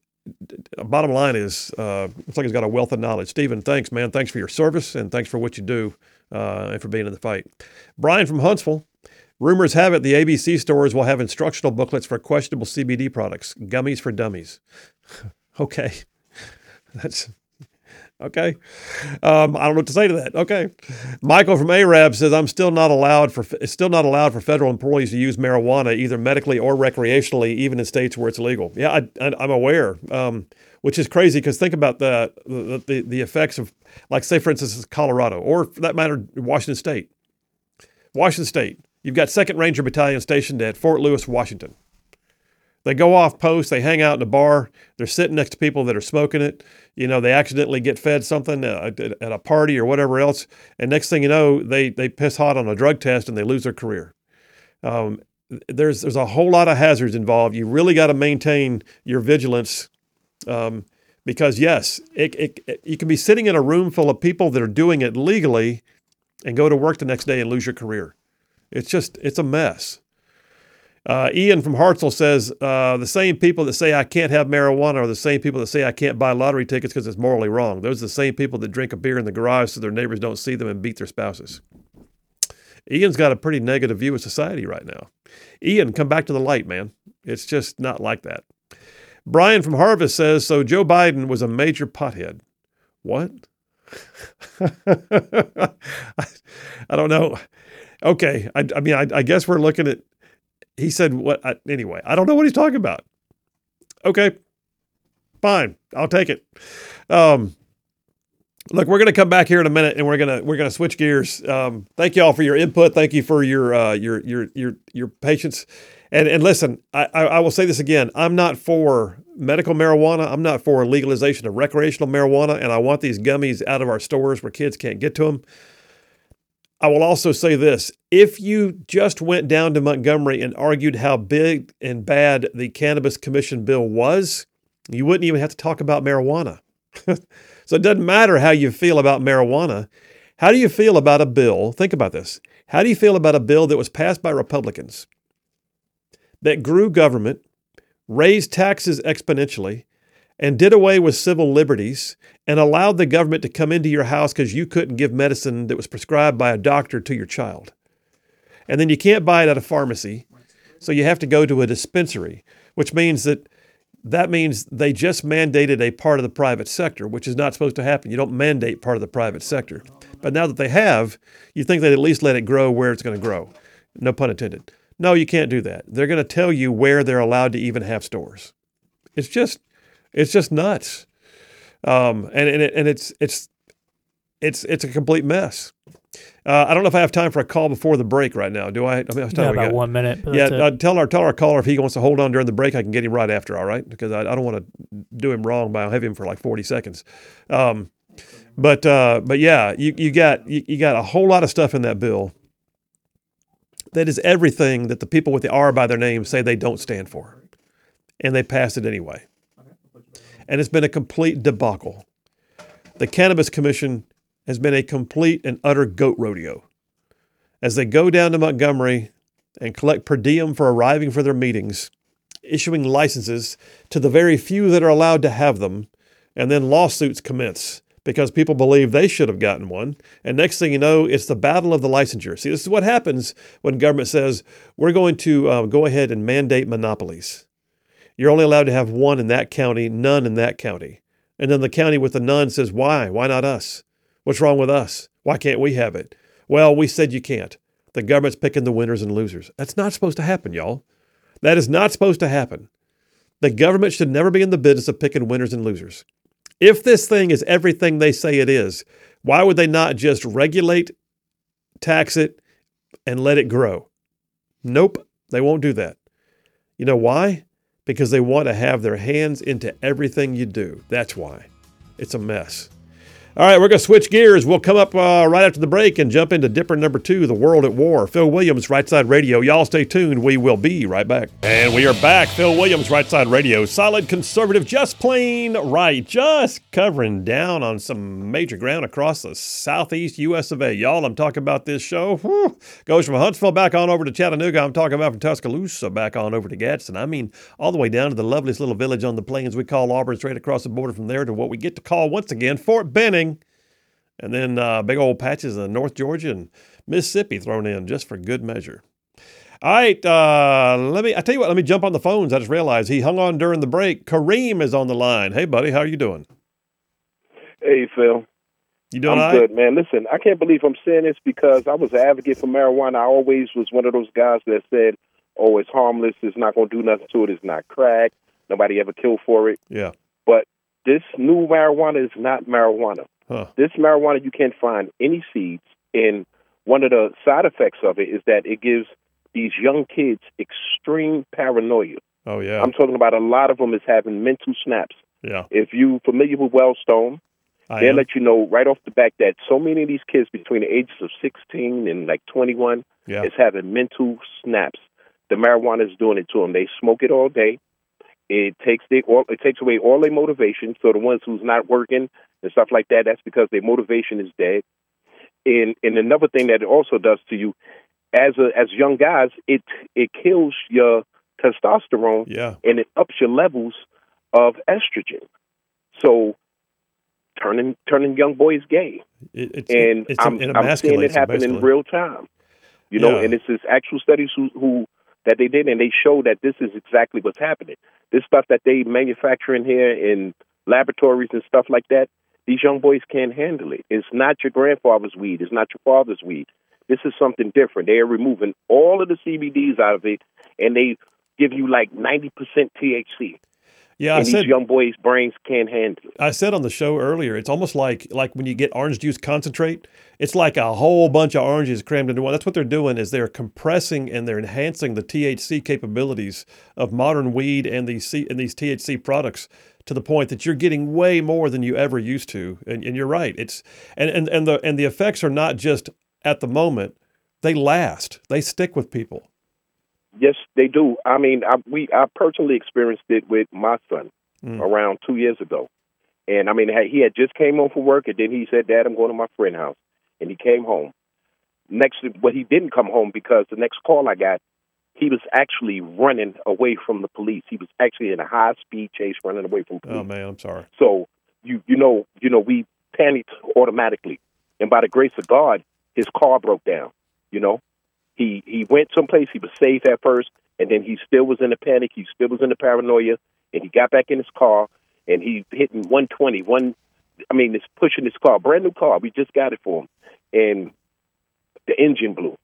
[SPEAKER 1] Bottom line is, uh, looks like he's got a wealth of knowledge. Stephen, thanks, man. Thanks for your service, and thanks for what you do uh, and for being in the fight. Brian from Huntsville. Rumors have it the A B C stores will have instructional booklets for questionable C B D products, gummies for dummies. Okay. That's okay. Um, I don't know what to say to that. Okay. Michael from Arab says, I'm still not allowed for, it's still not allowed for federal employees to use marijuana either medically or recreationally, even in states where it's legal. Yeah, I, I, I'm aware, um, which is crazy because think about the, the, the, the effects of, like, say, for instance, Colorado, or for that matter, Washington State. Washington State. You've got second Ranger Battalion stationed at Fort Lewis, Washington. They go off post, they hang out in a bar, they're sitting next to people that are smoking it. You know, they accidentally get fed something at a party or whatever else, and next thing you know, they they piss hot on a drug test and they lose their career. Um, there's there's a whole lot of hazards involved. You really got to maintain your vigilance um, because, yes, it, it, it, you can be sitting in a room full of people that are doing it legally and go to work the next day and lose your career. It's just, it's a mess. Uh, Ian from Hartselle says, uh, the same people that say I can't have marijuana are the same people that say I can't buy lottery tickets because it's morally wrong. Those are the same people that drink a beer in the garage so their neighbors don't see them and beat their spouses. Ian's got a pretty negative view of society right now. Ian, come back to the light, man. It's just not like that. Brian from Harvest says, so Joe Biden was a major pothead. What? I, I don't know. Okay. I, I mean, I, I guess we're looking at, he said what, I, anyway, I don't know what he's talking about. Okay. Fine. I'll take it. Um, look, we're going to come back here in a minute and we're going to, we're going to switch gears. Um, thank you all for your input. Thank you for your, uh, your, your, your, your patience. And, and listen, I, I, I will say this again. I'm not for medical marijuana. I'm not for legalization of recreational marijuana. And I want these gummies out of our stores where kids can't get to them. I will also say this. If you just went down to Montgomery and argued how big and bad the Cannabis Commission bill was, you wouldn't even have to talk about marijuana. So it doesn't matter how you feel about marijuana. How do you feel about a bill? Think about this. How do you feel about a bill that was passed by Republicans that grew government, raised taxes exponentially, and did away with civil liberties and allowed the government to come into your house because you couldn't give medicine that was prescribed by a doctor to your child? And then you can't buy it at a pharmacy, so you have to go to a dispensary, which means that that means they just mandated a part of the private sector, which is not supposed to happen. You don't mandate part of the private sector. But now that they have, you think they'd at least let it grow where it's going to grow. No pun intended. No, you can't do that. They're going to tell you where they're allowed to even have stores. It's just, it's just nuts. Um, and and, it, and it's it's it's it's a complete mess. Uh, I don't know if I have time for a call before the break right now. Do I? I mean, how much time
[SPEAKER 2] Yeah,
[SPEAKER 1] we
[SPEAKER 2] about
[SPEAKER 1] got?
[SPEAKER 2] one minute. but
[SPEAKER 1] Yeah,
[SPEAKER 2] that's it.
[SPEAKER 1] uh, tell our tell our caller if he wants to hold on during the break, I can get him right after. All right, because I, I don't want to do him wrong by having him for like forty seconds. Um, but uh, but yeah, you you got you, you got a whole lot of stuff in that bill that is everything that the people with the R by their name say they don't stand for, and they passed it anyway. And it's been a complete debacle. The Cannabis Commission has been a complete and utter goat rodeo. As they go down to Montgomery and collect per diem for arriving for their meetings, issuing licenses to the very few that are allowed to have them, and then lawsuits commence because people believe they should have gotten one. And next thing you know, it's the battle of the licensure. See, this is what happens when government says, we're going to uh, go ahead and mandate monopolies. You're only allowed to have one in that county, none in that county. And then the county with the none says, why? Why not us? What's wrong with us? Why can't we have it? Well, we said you can't. The government's picking the winners and losers. That's not supposed to happen, y'all. That is not supposed to happen. The government should never be in the business of picking winners and losers. If this thing is everything they say it is, why would they not just regulate, tax it, and let it grow? Nope, they won't do that. You know why? Because they want to have their hands into everything you do. That's why. It's a mess. All right, we're going to switch gears. We'll come up uh, right after the break and jump into Dipper number two, The World at War. Phil Williams, Right Side Radio. Y'all stay tuned. We will be right back. And we are back. Phil Williams, Right Side Radio. Solid conservative, just plain right. Just covering down on some major ground across the southeast U S of A. Y'all, I'm talking about this show. Whew, goes from Huntsville back on over to Chattanooga. I'm talking about from Tuscaloosa back on over to Gadsden. I mean, all the way down to the loveliest little village on the plains we call Auburn, straight across the border from there to what we get to call, once again, Fort Benning. And then uh, big old patches of North Georgia and Mississippi thrown in just for good measure. All right, uh, let me, I tell you what, let me jump on the phones. I just realized he hung on during the break. Kareem is on the line. Hey, buddy, how are you doing?
[SPEAKER 4] Hey, Phil.
[SPEAKER 1] You doing
[SPEAKER 4] I'm
[SPEAKER 1] all right?
[SPEAKER 4] good, man. Listen, I can't believe I'm saying this because I was an advocate for marijuana. I always was one of those guys that said, oh, it's harmless, it's not going to do nothing to it, it's not crack, nobody ever killed for it.
[SPEAKER 1] Yeah.
[SPEAKER 4] But this new marijuana is not marijuana.
[SPEAKER 1] Huh.
[SPEAKER 4] This marijuana, you can't find any seeds, and one of the side effects of it is that it gives these young kids extreme paranoia.
[SPEAKER 1] Oh, yeah.
[SPEAKER 4] I'm talking about a lot of them is having mental snaps.
[SPEAKER 1] Yeah.
[SPEAKER 4] If you're familiar with Wellstone,
[SPEAKER 1] I
[SPEAKER 4] they'll
[SPEAKER 1] am.
[SPEAKER 4] let you know right off the back that so many of these kids between the ages of sixteen and like twenty-one
[SPEAKER 1] Yeah.
[SPEAKER 4] is having mental snaps. The marijuana is doing it to them. They smoke it all day. It takes the, all, it takes away all their motivation. So the ones who's not working and stuff like that, that's because their motivation is dead. And and another thing that it also does to you, as a, as young guys, it it kills your testosterone
[SPEAKER 1] Yeah.
[SPEAKER 4] and it ups your levels of estrogen. So turning turning young boys gay.
[SPEAKER 1] It, it's,
[SPEAKER 4] And
[SPEAKER 1] it's,
[SPEAKER 4] I'm,
[SPEAKER 1] it
[SPEAKER 4] I'm seeing it
[SPEAKER 1] emasculates them,
[SPEAKER 4] happen in
[SPEAKER 1] basically.
[SPEAKER 4] real time. You know,
[SPEAKER 1] Yeah.
[SPEAKER 4] and it's this actual studies who, who that they did, and they show that this is exactly what's happening. This stuff that they manufacture in here in laboratories and stuff like that, these young boys can't handle it. It's not your grandfather's weed. It's not your father's weed. This is something different. They are removing all of the C B Ds out of it, and they give you like ninety percent T H C.
[SPEAKER 1] Yeah, I
[SPEAKER 4] and
[SPEAKER 1] said
[SPEAKER 4] these young boys' brains can't handle it.
[SPEAKER 1] I said on the show earlier, it's almost like like when you get orange juice concentrate. It's like a whole bunch of oranges crammed into one. That's what they're doing is they're compressing and they're enhancing the T H C capabilities of modern weed and these C, and these T H C products to the point that you're getting way more than you ever used to. And, and you're right. It's and, and, and the and the effects are not just at the moment. They last. They stick with people.
[SPEAKER 4] Yes, they do. I mean, I, we I personally experienced it with my son
[SPEAKER 1] Mm.
[SPEAKER 4] around two years ago. And, I mean, he had just came home from work, and then he said, Dad, I'm going to my friend's house. And he came home. Next, but he didn't come home because the next call I got, he was actually running away from the police. He was actually in a high-speed chase running away from police.
[SPEAKER 1] Oh, man, I'm sorry.
[SPEAKER 4] So, you you know, you know, we panicked automatically. And by the grace of God, his car broke down, you know. He he went someplace, he was safe at first, and then he still was in a panic, he still was in the paranoia, and he got back in his car, and he hitting one twenty, one, I mean, it's pushing his car, brand new car, we just got it for him, and the engine blew.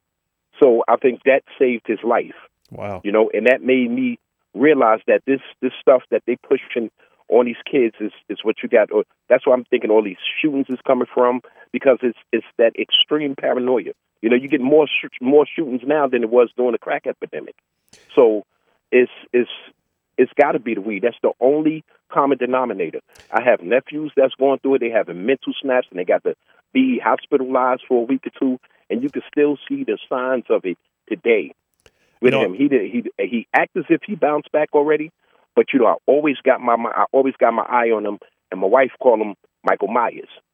[SPEAKER 4] So I think that saved his life,
[SPEAKER 1] Wow.
[SPEAKER 4] you know, and that made me realize that this, this stuff that they pushing on these kids is, is what you got. Or that's why I'm thinking all these shootings is coming from, because it's it's that extreme paranoia. You know, you get more sh- more shootings now than it was during the crack epidemic. So it's it's it's got to be the weed. That's the only common denominator. I have nephews that's going through it. They having mental snaps, and they got to be hospitalized for a week or two, and you can still see the signs of it today with
[SPEAKER 1] You know,
[SPEAKER 4] him. He did he he act as if he bounced back already, but you know, I always got my I always got my eye on him, and my wife called him Michael Myers.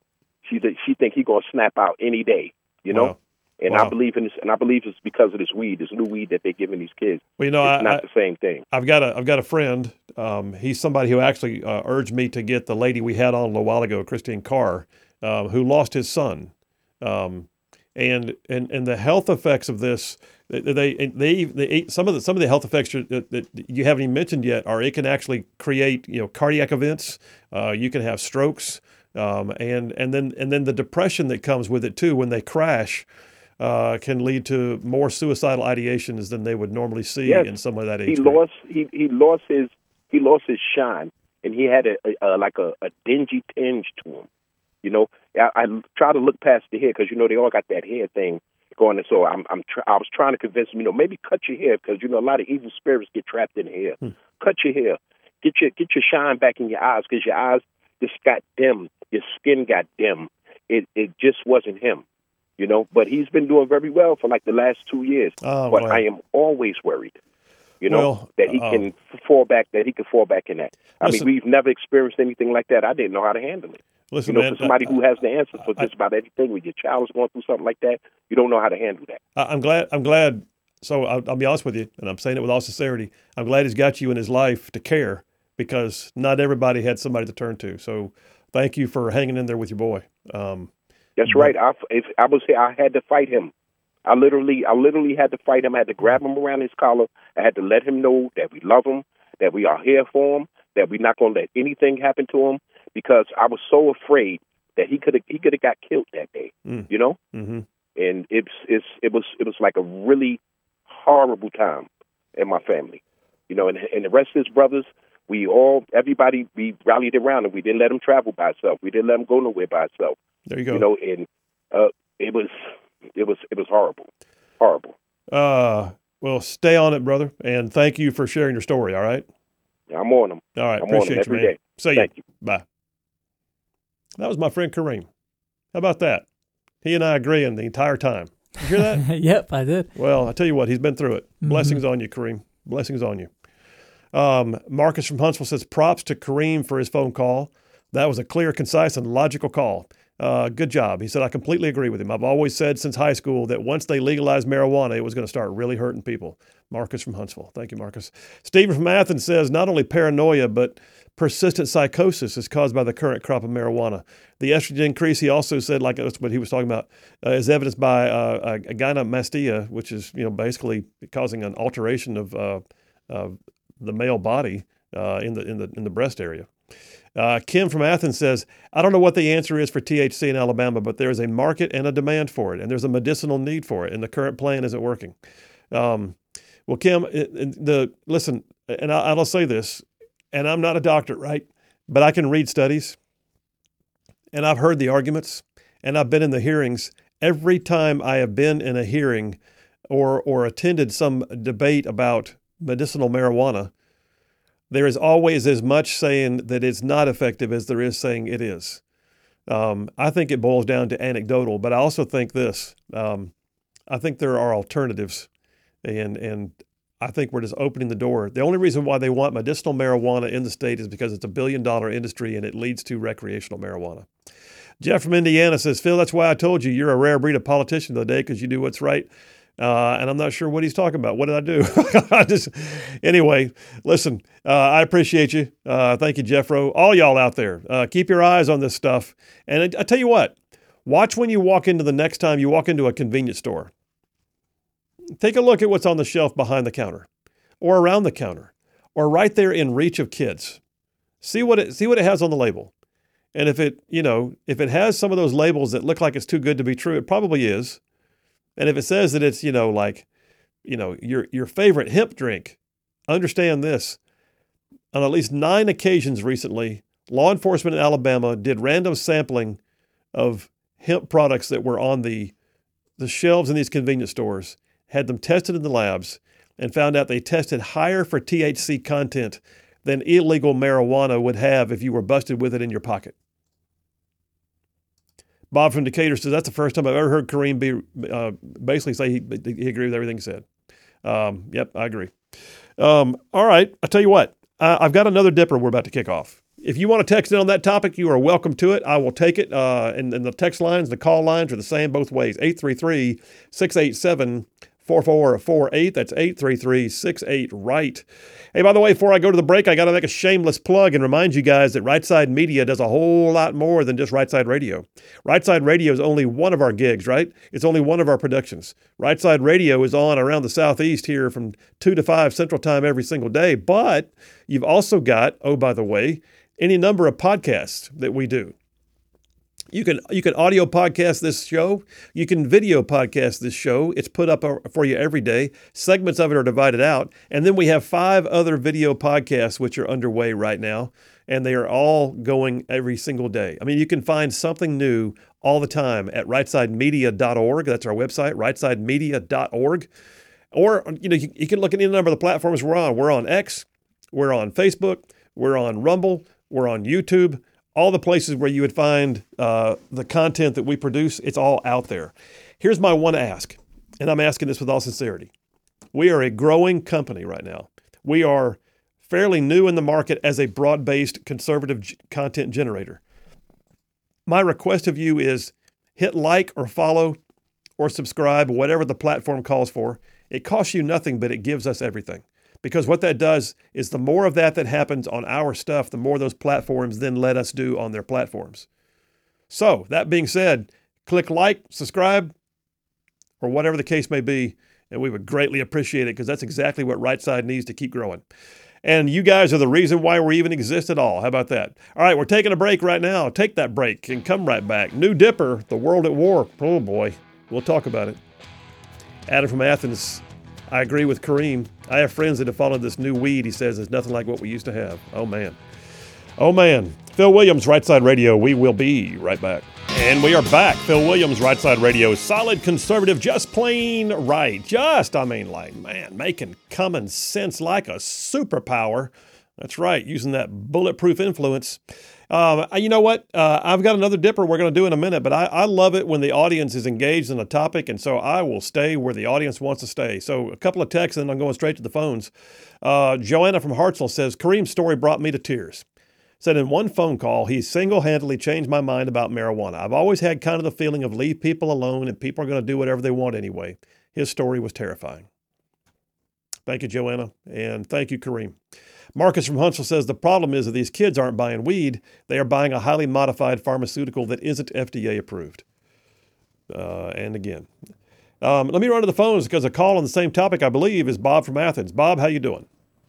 [SPEAKER 4] She she think he gonna snap out any day, you know.
[SPEAKER 1] Wow.
[SPEAKER 4] And
[SPEAKER 1] Wow.
[SPEAKER 4] I believe in this, and I believe it's because of this weed, this new weed that they're giving these kids.
[SPEAKER 1] Well, you know,
[SPEAKER 4] it's
[SPEAKER 1] I,
[SPEAKER 4] not
[SPEAKER 1] I,
[SPEAKER 4] the same thing.
[SPEAKER 1] I've got a I've got a friend. Um, he's somebody who actually uh, urged me to get the lady we had on a little while ago, Christine Carr, uh, who lost his son, um, and and and the health effects of this. They they they, they some of the some of the health effects that, that you haven't even mentioned yet are it can actually create you know cardiac events. Uh, you can have strokes, um, and and then and then the depression that comes with it too when they crash. Uh, can lead to more suicidal ideations than they would normally see
[SPEAKER 4] Yes.
[SPEAKER 1] in someone of that age
[SPEAKER 4] He
[SPEAKER 1] group.
[SPEAKER 4] lost he, he lost his he lost his shine, and he had a, a, a like a, a dingy tinge to him. You know, I, I try to look past the hair because you know they all got that hair thing going, and so I'm I'm tr- I was trying to convince him, you know, maybe cut your hair because you know a lot of evil spirits get trapped in the hair.
[SPEAKER 1] Hmm.
[SPEAKER 4] Cut your hair, get your get your shine back in your eyes because your eyes just got dim, your skin got dim. It it just wasn't him. You know, but he's been doing very well for like the last two years.
[SPEAKER 1] Oh,
[SPEAKER 4] but
[SPEAKER 1] wow.
[SPEAKER 4] I am always worried, you know,
[SPEAKER 1] Well,
[SPEAKER 4] that he
[SPEAKER 1] uh,
[SPEAKER 4] can fall back, that he can fall back in that. I
[SPEAKER 1] Listen-
[SPEAKER 4] mean, we've never experienced anything like that. I didn't know how to handle it.
[SPEAKER 1] Listen,
[SPEAKER 4] You know,
[SPEAKER 1] man,
[SPEAKER 4] for somebody
[SPEAKER 1] I,
[SPEAKER 4] who has the answer for
[SPEAKER 1] I-
[SPEAKER 4] just about everything, when your child is going through something like that, you don't know how to handle that.
[SPEAKER 1] I, I'm glad. I'm glad. So I'll, I'll be honest with you, and I'm saying it with all sincerity. I'm glad he's got you in his life to care because not everybody had somebody to turn to. So thank you for hanging in there with your boy. Um,
[SPEAKER 4] That's
[SPEAKER 1] But-
[SPEAKER 4] right. I, if, I was here. I had to fight him. I literally, I literally had to fight him. I had to grab him around his collar. I had to let him know that we love him, that we are here for him, that we're not going to let anything happen to him. Because I was so afraid that he could have, he could have got killed that day.
[SPEAKER 1] Mm.
[SPEAKER 4] You know,
[SPEAKER 1] mm-hmm.
[SPEAKER 4] and it's, it's, it was, it was like a really horrible time in my family. You know, and, and the rest of his brothers, we all, everybody, we rallied around him. We didn't let him travel by himself. We didn't let him go nowhere by himself.
[SPEAKER 1] There you go.
[SPEAKER 4] You know, and uh, it was it was it was horrible, horrible.
[SPEAKER 1] Uh, well, stay on it, brother, and thank you for sharing your story. All right.
[SPEAKER 4] I'm on them.
[SPEAKER 1] All right.
[SPEAKER 4] I'm on
[SPEAKER 1] Appreciate
[SPEAKER 4] them
[SPEAKER 1] you,
[SPEAKER 4] every
[SPEAKER 1] man.
[SPEAKER 4] day.
[SPEAKER 1] See
[SPEAKER 4] Thank
[SPEAKER 1] you.
[SPEAKER 4] you.
[SPEAKER 1] Bye. That was my friend Kareem. How about that? He and I agreeing the entire time. You hear that?
[SPEAKER 2] Yep, I did.
[SPEAKER 1] Well, I tell you what, he's been through it.
[SPEAKER 2] Mm-hmm.
[SPEAKER 1] Blessings on you, Kareem. Blessings on you. Um, Marcus from Huntsville says, props to Kareem for his phone call. That was a clear, concise, and logical call. Uh, good job. He said, I completely agree with him. I've always said since high school that once they legalized marijuana, it was going to start really hurting people. Marcus from Huntsville. Thank you, Marcus. Stephen from Athens says, not only paranoia, but persistent psychosis is caused by the current crop of marijuana. The estrogen increase, he also said, like that's what he was talking about, uh, is evidenced by uh, a gynecomastia, which is, you know, basically causing an alteration of uh, uh, the male body uh, in the in the in the breast area. Uh, Kim from Athens says, I don't know what the answer is for T H C in Alabama, but there is a market and a demand for it, and there's a medicinal need for it, and the current plan isn't working. Um, well, Kim, it, it, the listen, and I, I'll say this, and I'm not a doctor, right? But I can read studies, and I've heard the arguments, and I've been in the hearings. Every time I have been in a hearing or or attended some debate about medicinal marijuana, there is always as much saying that it's not effective as there is saying it is. Um, I think it boils down to anecdotal, but I also think this. Um, I think there are alternatives, and and I think we're just opening the door. The only reason why they want medicinal marijuana in the state is because it's a billion-dollar industry and it leads to recreational marijuana. Jeff from Indiana says, Phil, that's why I told you you're a rare breed of politician today because you do what's right. Uh, and I'm not sure what he's talking about. What did I do? I just, anyway, listen, uh, I appreciate you. Uh, thank you, Jeffro. All y'all out there, uh, keep your eyes on this stuff. And I, I tell you what, watch when you walk into the next time you walk into a convenience store. Take a look at what's on the shelf behind the counter or around the counter or right there in reach of kids. See what it, see what it has on the label. And if it, you know, if it has some of those labels that look like it's too good to be true, it probably is. And if it says that it's, you know, like, you know, your your favorite hemp drink, understand this. On at least nine occasions recently, law enforcement in Alabama did random sampling of hemp products that were on the the shelves in these convenience stores, had them tested in the labs, and found out they tested higher for T H C content than illegal marijuana would have if you were busted with it in your pocket. Bob from Decatur says, that's the first time I've ever heard Kareem be, uh, basically say he, he agreed with everything he said. Um, yep, I agree. Um, all right, I'll tell you what. I, I've got another dipper we're about to kick off. if you want to text in on that topic, you are welcome to it. I will take it. Uh, and, and the text lines, the call lines are the same both ways. eight three three, six eight seven, four four four eight. That's eight three three, six eight, right. Hey, by the way, before I go to the break, I got to make a shameless plug and remind you guys that Right Side Media does a whole lot more than just Right Side Radio. Right Side Radio is only one of our gigs, right? It's only one of our productions. Right Side Radio is on around the Southeast here from two to five Central Time every single day. But you've also got, oh, by the way, any number of podcasts that we do. You can you can audio podcast this show. You can video podcast this show. It's put up for you every day. Segments of it are divided out. And then we have five other video podcasts which are underway right now. And they are all going every single day. I mean, you can find something new all the time at right side media dot org. That's our website, right side media dot org. Or, you know, you, you can look at any number of the platforms we're on. We're on X. We're on Facebook. We're on Rumble. We're on YouTube. All the places where you would find uh, the content that we produce, it's all out there. Here's my one ask, and I'm asking this with all sincerity. We are a growing company right now. We are fairly new in the market as a broad-based conservative g- content generator. My request of you is hit like or follow or subscribe, whatever the platform calls for. It costs you nothing, but it gives us everything. Because what that does is the more of that that happens on our stuff, the more those platforms then let us do on their platforms. So, that being said, click like, subscribe, or whatever the case may be, and we would greatly appreciate it because that's exactly what Right Side needs to keep growing. And you guys are the reason why we even exist at all. How about that? All right, we're taking a break right now. Take that break and come right back. New Dipper, the world at war. Oh, boy. We'll talk about it. Adam from Athens. I agree with Kareem. I have friends that have followed this new weed. He says it's nothing like what we used to have. Oh, man. Oh, man. Phil Williams, Right Side Radio. We will be right back. And we are back. Phil Williams, Right Side Radio. Solid conservative, just plain right. Just, I mean, like, man, making common sense like a superpower. That's right, using that bulletproof influence. Um, you know what? Uh, I've got another dipper we're going to do in a minute, but I, I love it when the audience is engaged in a topic, and so I will stay where the audience wants to stay. So a couple of texts, and then I'm going straight to the phones. Uh, Joanna from Hartselle says, Kareem's story brought me to tears. Said in one phone call, he single-handedly changed my mind about marijuana. I've always had kind of the feeling of leave people alone, and people are going to do whatever they want anyway. His story was terrifying. Thank you, Joanna, and thank you, Kareem. Marcus from Huntsville says the problem is that these kids aren't buying weed. They are buying a highly modified pharmaceutical that isn't F D A approved. Uh, and again, um, let me run to the phones because a call on the same topic, I believe, is Bob from Athens. Bob, how you doing?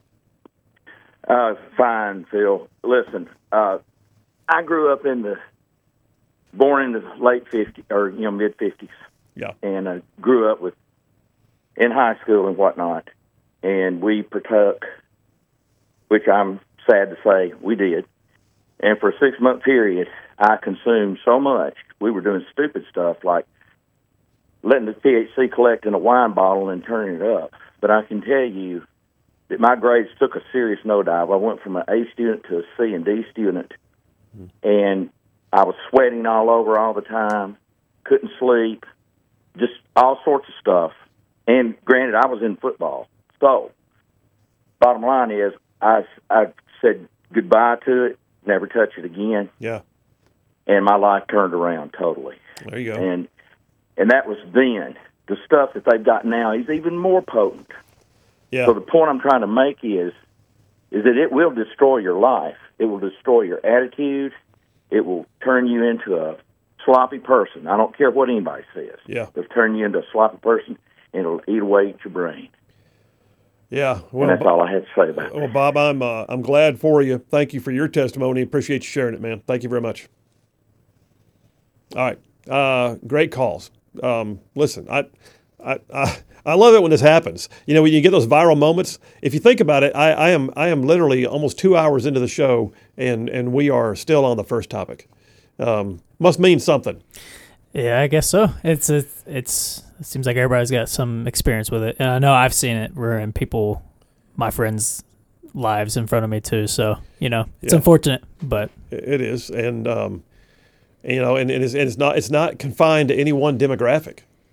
[SPEAKER 5] Uh, fine, Phil. Listen, uh, I grew up in the, born in the late fifties or you know mid fifties.
[SPEAKER 1] Yeah.
[SPEAKER 5] And I grew up with in high school and whatnot, and we partook. Which I'm sad to say we did. And for a six-month period, I consumed so much. We were doing stupid stuff like letting the T H C collect in a wine bottle and turning it up. But I can tell you that my grades took a serious nosedive. I went from an A student to a C and D student, mm-hmm. and I was sweating all over all the time, couldn't sleep, just all sorts of stuff. And granted, I was in football. So, bottom line is, I, I said goodbye to it, never touch it again.
[SPEAKER 1] Yeah.
[SPEAKER 5] And my life turned around totally.
[SPEAKER 1] There you go.
[SPEAKER 5] And and that was then. The stuff that they've got now is even more potent.
[SPEAKER 1] Yeah.
[SPEAKER 5] So the point I'm trying to make is is that it will destroy your life. It will destroy your attitude. It will turn you into a sloppy person. I don't care what anybody says.
[SPEAKER 1] Yeah.
[SPEAKER 5] It'll turn you into a sloppy person, and it'll eat away at your brain.
[SPEAKER 1] Yeah, well,
[SPEAKER 5] and that's all I had to say about it.
[SPEAKER 1] Well, Bob, I'm uh, I'm glad for you. Thank you for your testimony. Appreciate you sharing it, man. Thank you very much. All right, uh, great calls. Um, listen, I, I I I love it when this happens. You know, when you get those viral moments. If you think about it, I, I am I am literally almost two hours into the show, and and we are still on the first topic. Um, must mean something.
[SPEAKER 2] Yeah, I guess so. It's it's it's. It seems like everybody's got some experience with it. And I know I've seen it ruin people, my friends' lives in front of me too. So, you know, it's yeah. unfortunate, but
[SPEAKER 1] it is. And, um, you know, and, and, it's, and it's not, it's not confined to any one demographic.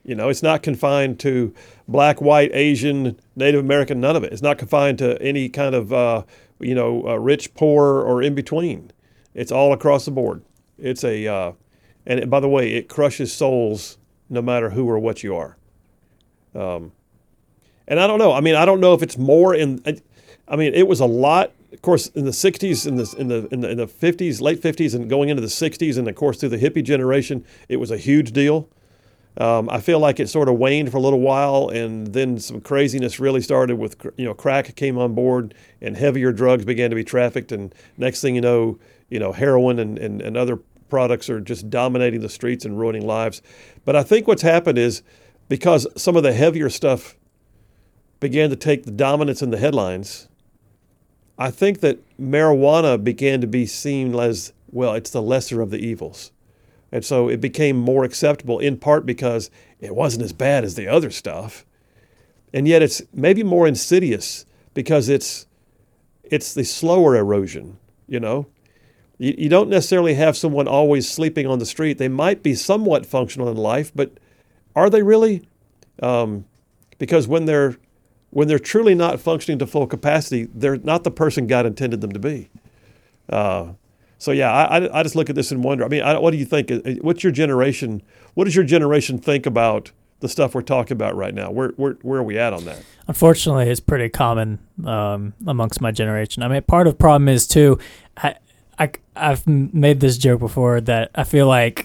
[SPEAKER 1] You know, it's not confined to black, white, Asian, Native American, none of it. It's not confined to any kind of, uh, you know, uh, rich, poor, or in between. It's all across the board. It's a, uh, and it, by the way, it crushes souls no matter who or what you are. Um, and I don't know. I mean, I don't know if it's more in, I mean, it was a lot, of course, in the sixties, in the, in the, in the, in the fifties, late fifties, and going into the sixties, and of course through the hippie generation, it was a huge deal. Um, I feel like it sort of waned for a little while, and then some craziness really started with, you know, crack came on board, and heavier drugs began to be trafficked, and next thing you know, you know, heroin and, and, and other products are just dominating the streets and ruining lives. But I think what's happened is because some of the heavier stuff began to take the dominance in the headlines, I think that marijuana began to be seen as, well, it's the lesser of the evils. And so it became more acceptable, in part because it wasn't as bad as the other stuff. And yet it's maybe more insidious because it's it's the slower erosion, you know? You, you don't necessarily have someone always sleeping on the street. They might be somewhat functional in life, but are they really? Um, because when they're when they're truly not functioning to full capacity, they're not the person God intended them to be. Uh, So yeah, I, I just look at this and wonder. I mean, I, what do you think? What's your generation? What does your generation think about the stuff we're talking about right now? Where where where are we at on that?
[SPEAKER 2] Unfortunately, it's pretty common um, amongst my generation. I mean, part of the problem is too. I, I I've made this joke before that I feel like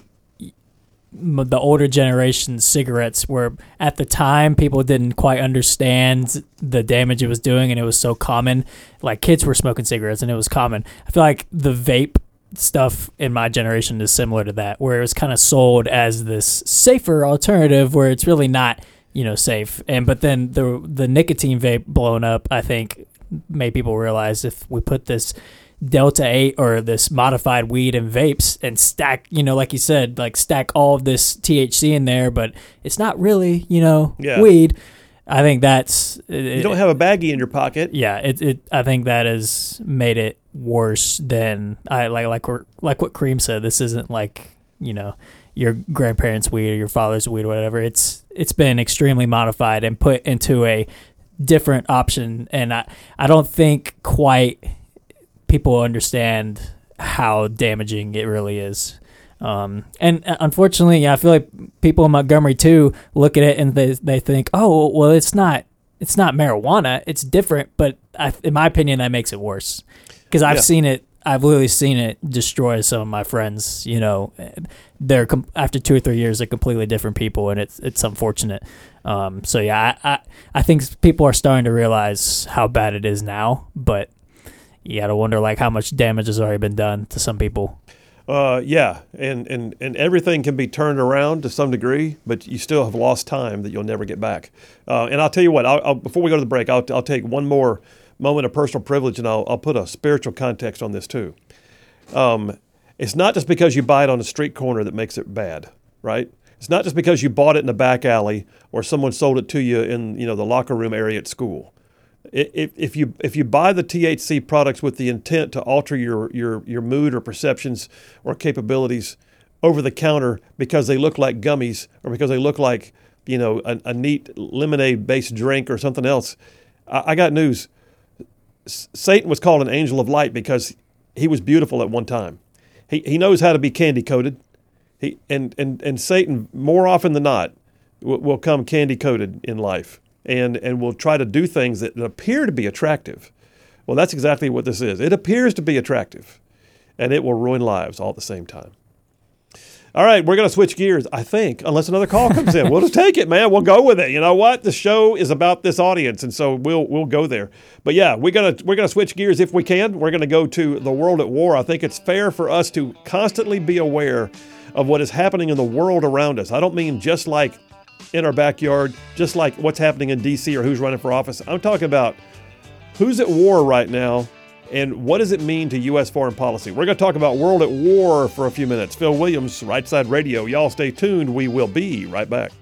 [SPEAKER 2] the older generation cigarettes were, at the time, people didn't quite understand the damage it was doing, and it was so common. Like, kids were smoking cigarettes, and it was common. I feel like the vape stuff in my generation is similar to that, where it was kind of sold as this safer alternative where it's really not, you know, safe. And but then the the nicotine vape blowing up, I think, made people realize if we put this Delta eight or this modified weed and vapes and stack, you know, like you said, like stack all of this T H C in there, but it's not really, you know,
[SPEAKER 1] yeah.
[SPEAKER 2] weed. I think that's it,
[SPEAKER 1] you don't have a baggie in your pocket.
[SPEAKER 2] Yeah, it. it I think that has made it worse than I like. Like we're, like what Cream said. This isn't like, you know, your grandparents' weed or your father's weed or whatever. It's it's been extremely modified and put into a different option, and I I don't think quite people understand how damaging it really is. Um, and unfortunately, yeah, I feel like people in Montgomery too look at it and they they think, oh, well, it's not it's not marijuana, it's different. But I, in my opinion, that makes it worse because I've yeah. seen it. I've literally seen it destroy some of my friends. You know, they're com- after two or three years, they're completely different people, and it's it's unfortunate. Um, so yeah, I, I I think people are starting to realize how bad it is now, but you got to wonder like how much damage has already been done to some people.
[SPEAKER 1] Uh, yeah, and, and, and everything can be turned around to some degree, but you still have lost time that you'll never get back. Uh, and I'll tell you what, I'll, I'll, before we go to the break, I'll, I'll take one more moment of personal privilege, and I'll, I'll put a spiritual context on this too. Um, it's not just because you buy it on a street corner that makes it bad, right? It's not just because you bought it in a back alley or someone sold it to you in, you know, the locker room area at school. If, if you if you buy the T H C products with the intent to alter your, your, your mood or perceptions or capabilities over the counter because they look like gummies or because they look like, you know, a, a neat lemonade-based drink or something else, I, I got news. Satan was called an angel of light because he was beautiful at one time. He he knows how to be candy-coated. He and, and, and Satan, more often than not, will, will come candy-coated in life. And and will try to do things that appear to be attractive. Well, that's exactly what this is. It appears to be attractive, and it will ruin lives all at the same time. All right, we're going to switch gears, I think, unless another call comes in. We'll just take it, man. We'll go with it. You know what? The show is about this audience, and so we'll we'll go there. But yeah, we're gonna we're gonna switch gears if we can. We're gonna go to the world at war. I think it's fair for us to constantly be aware of what is happening in the world around us. I don't mean just like in our backyard, just like what's happening in D C or who's running for office. I'm talking about who's at war right now and what does it mean to U S foreign policy. We're going to talk about world at war for a few minutes. Phil Williams, Right Side Radio. Y'all stay tuned. We will be right back.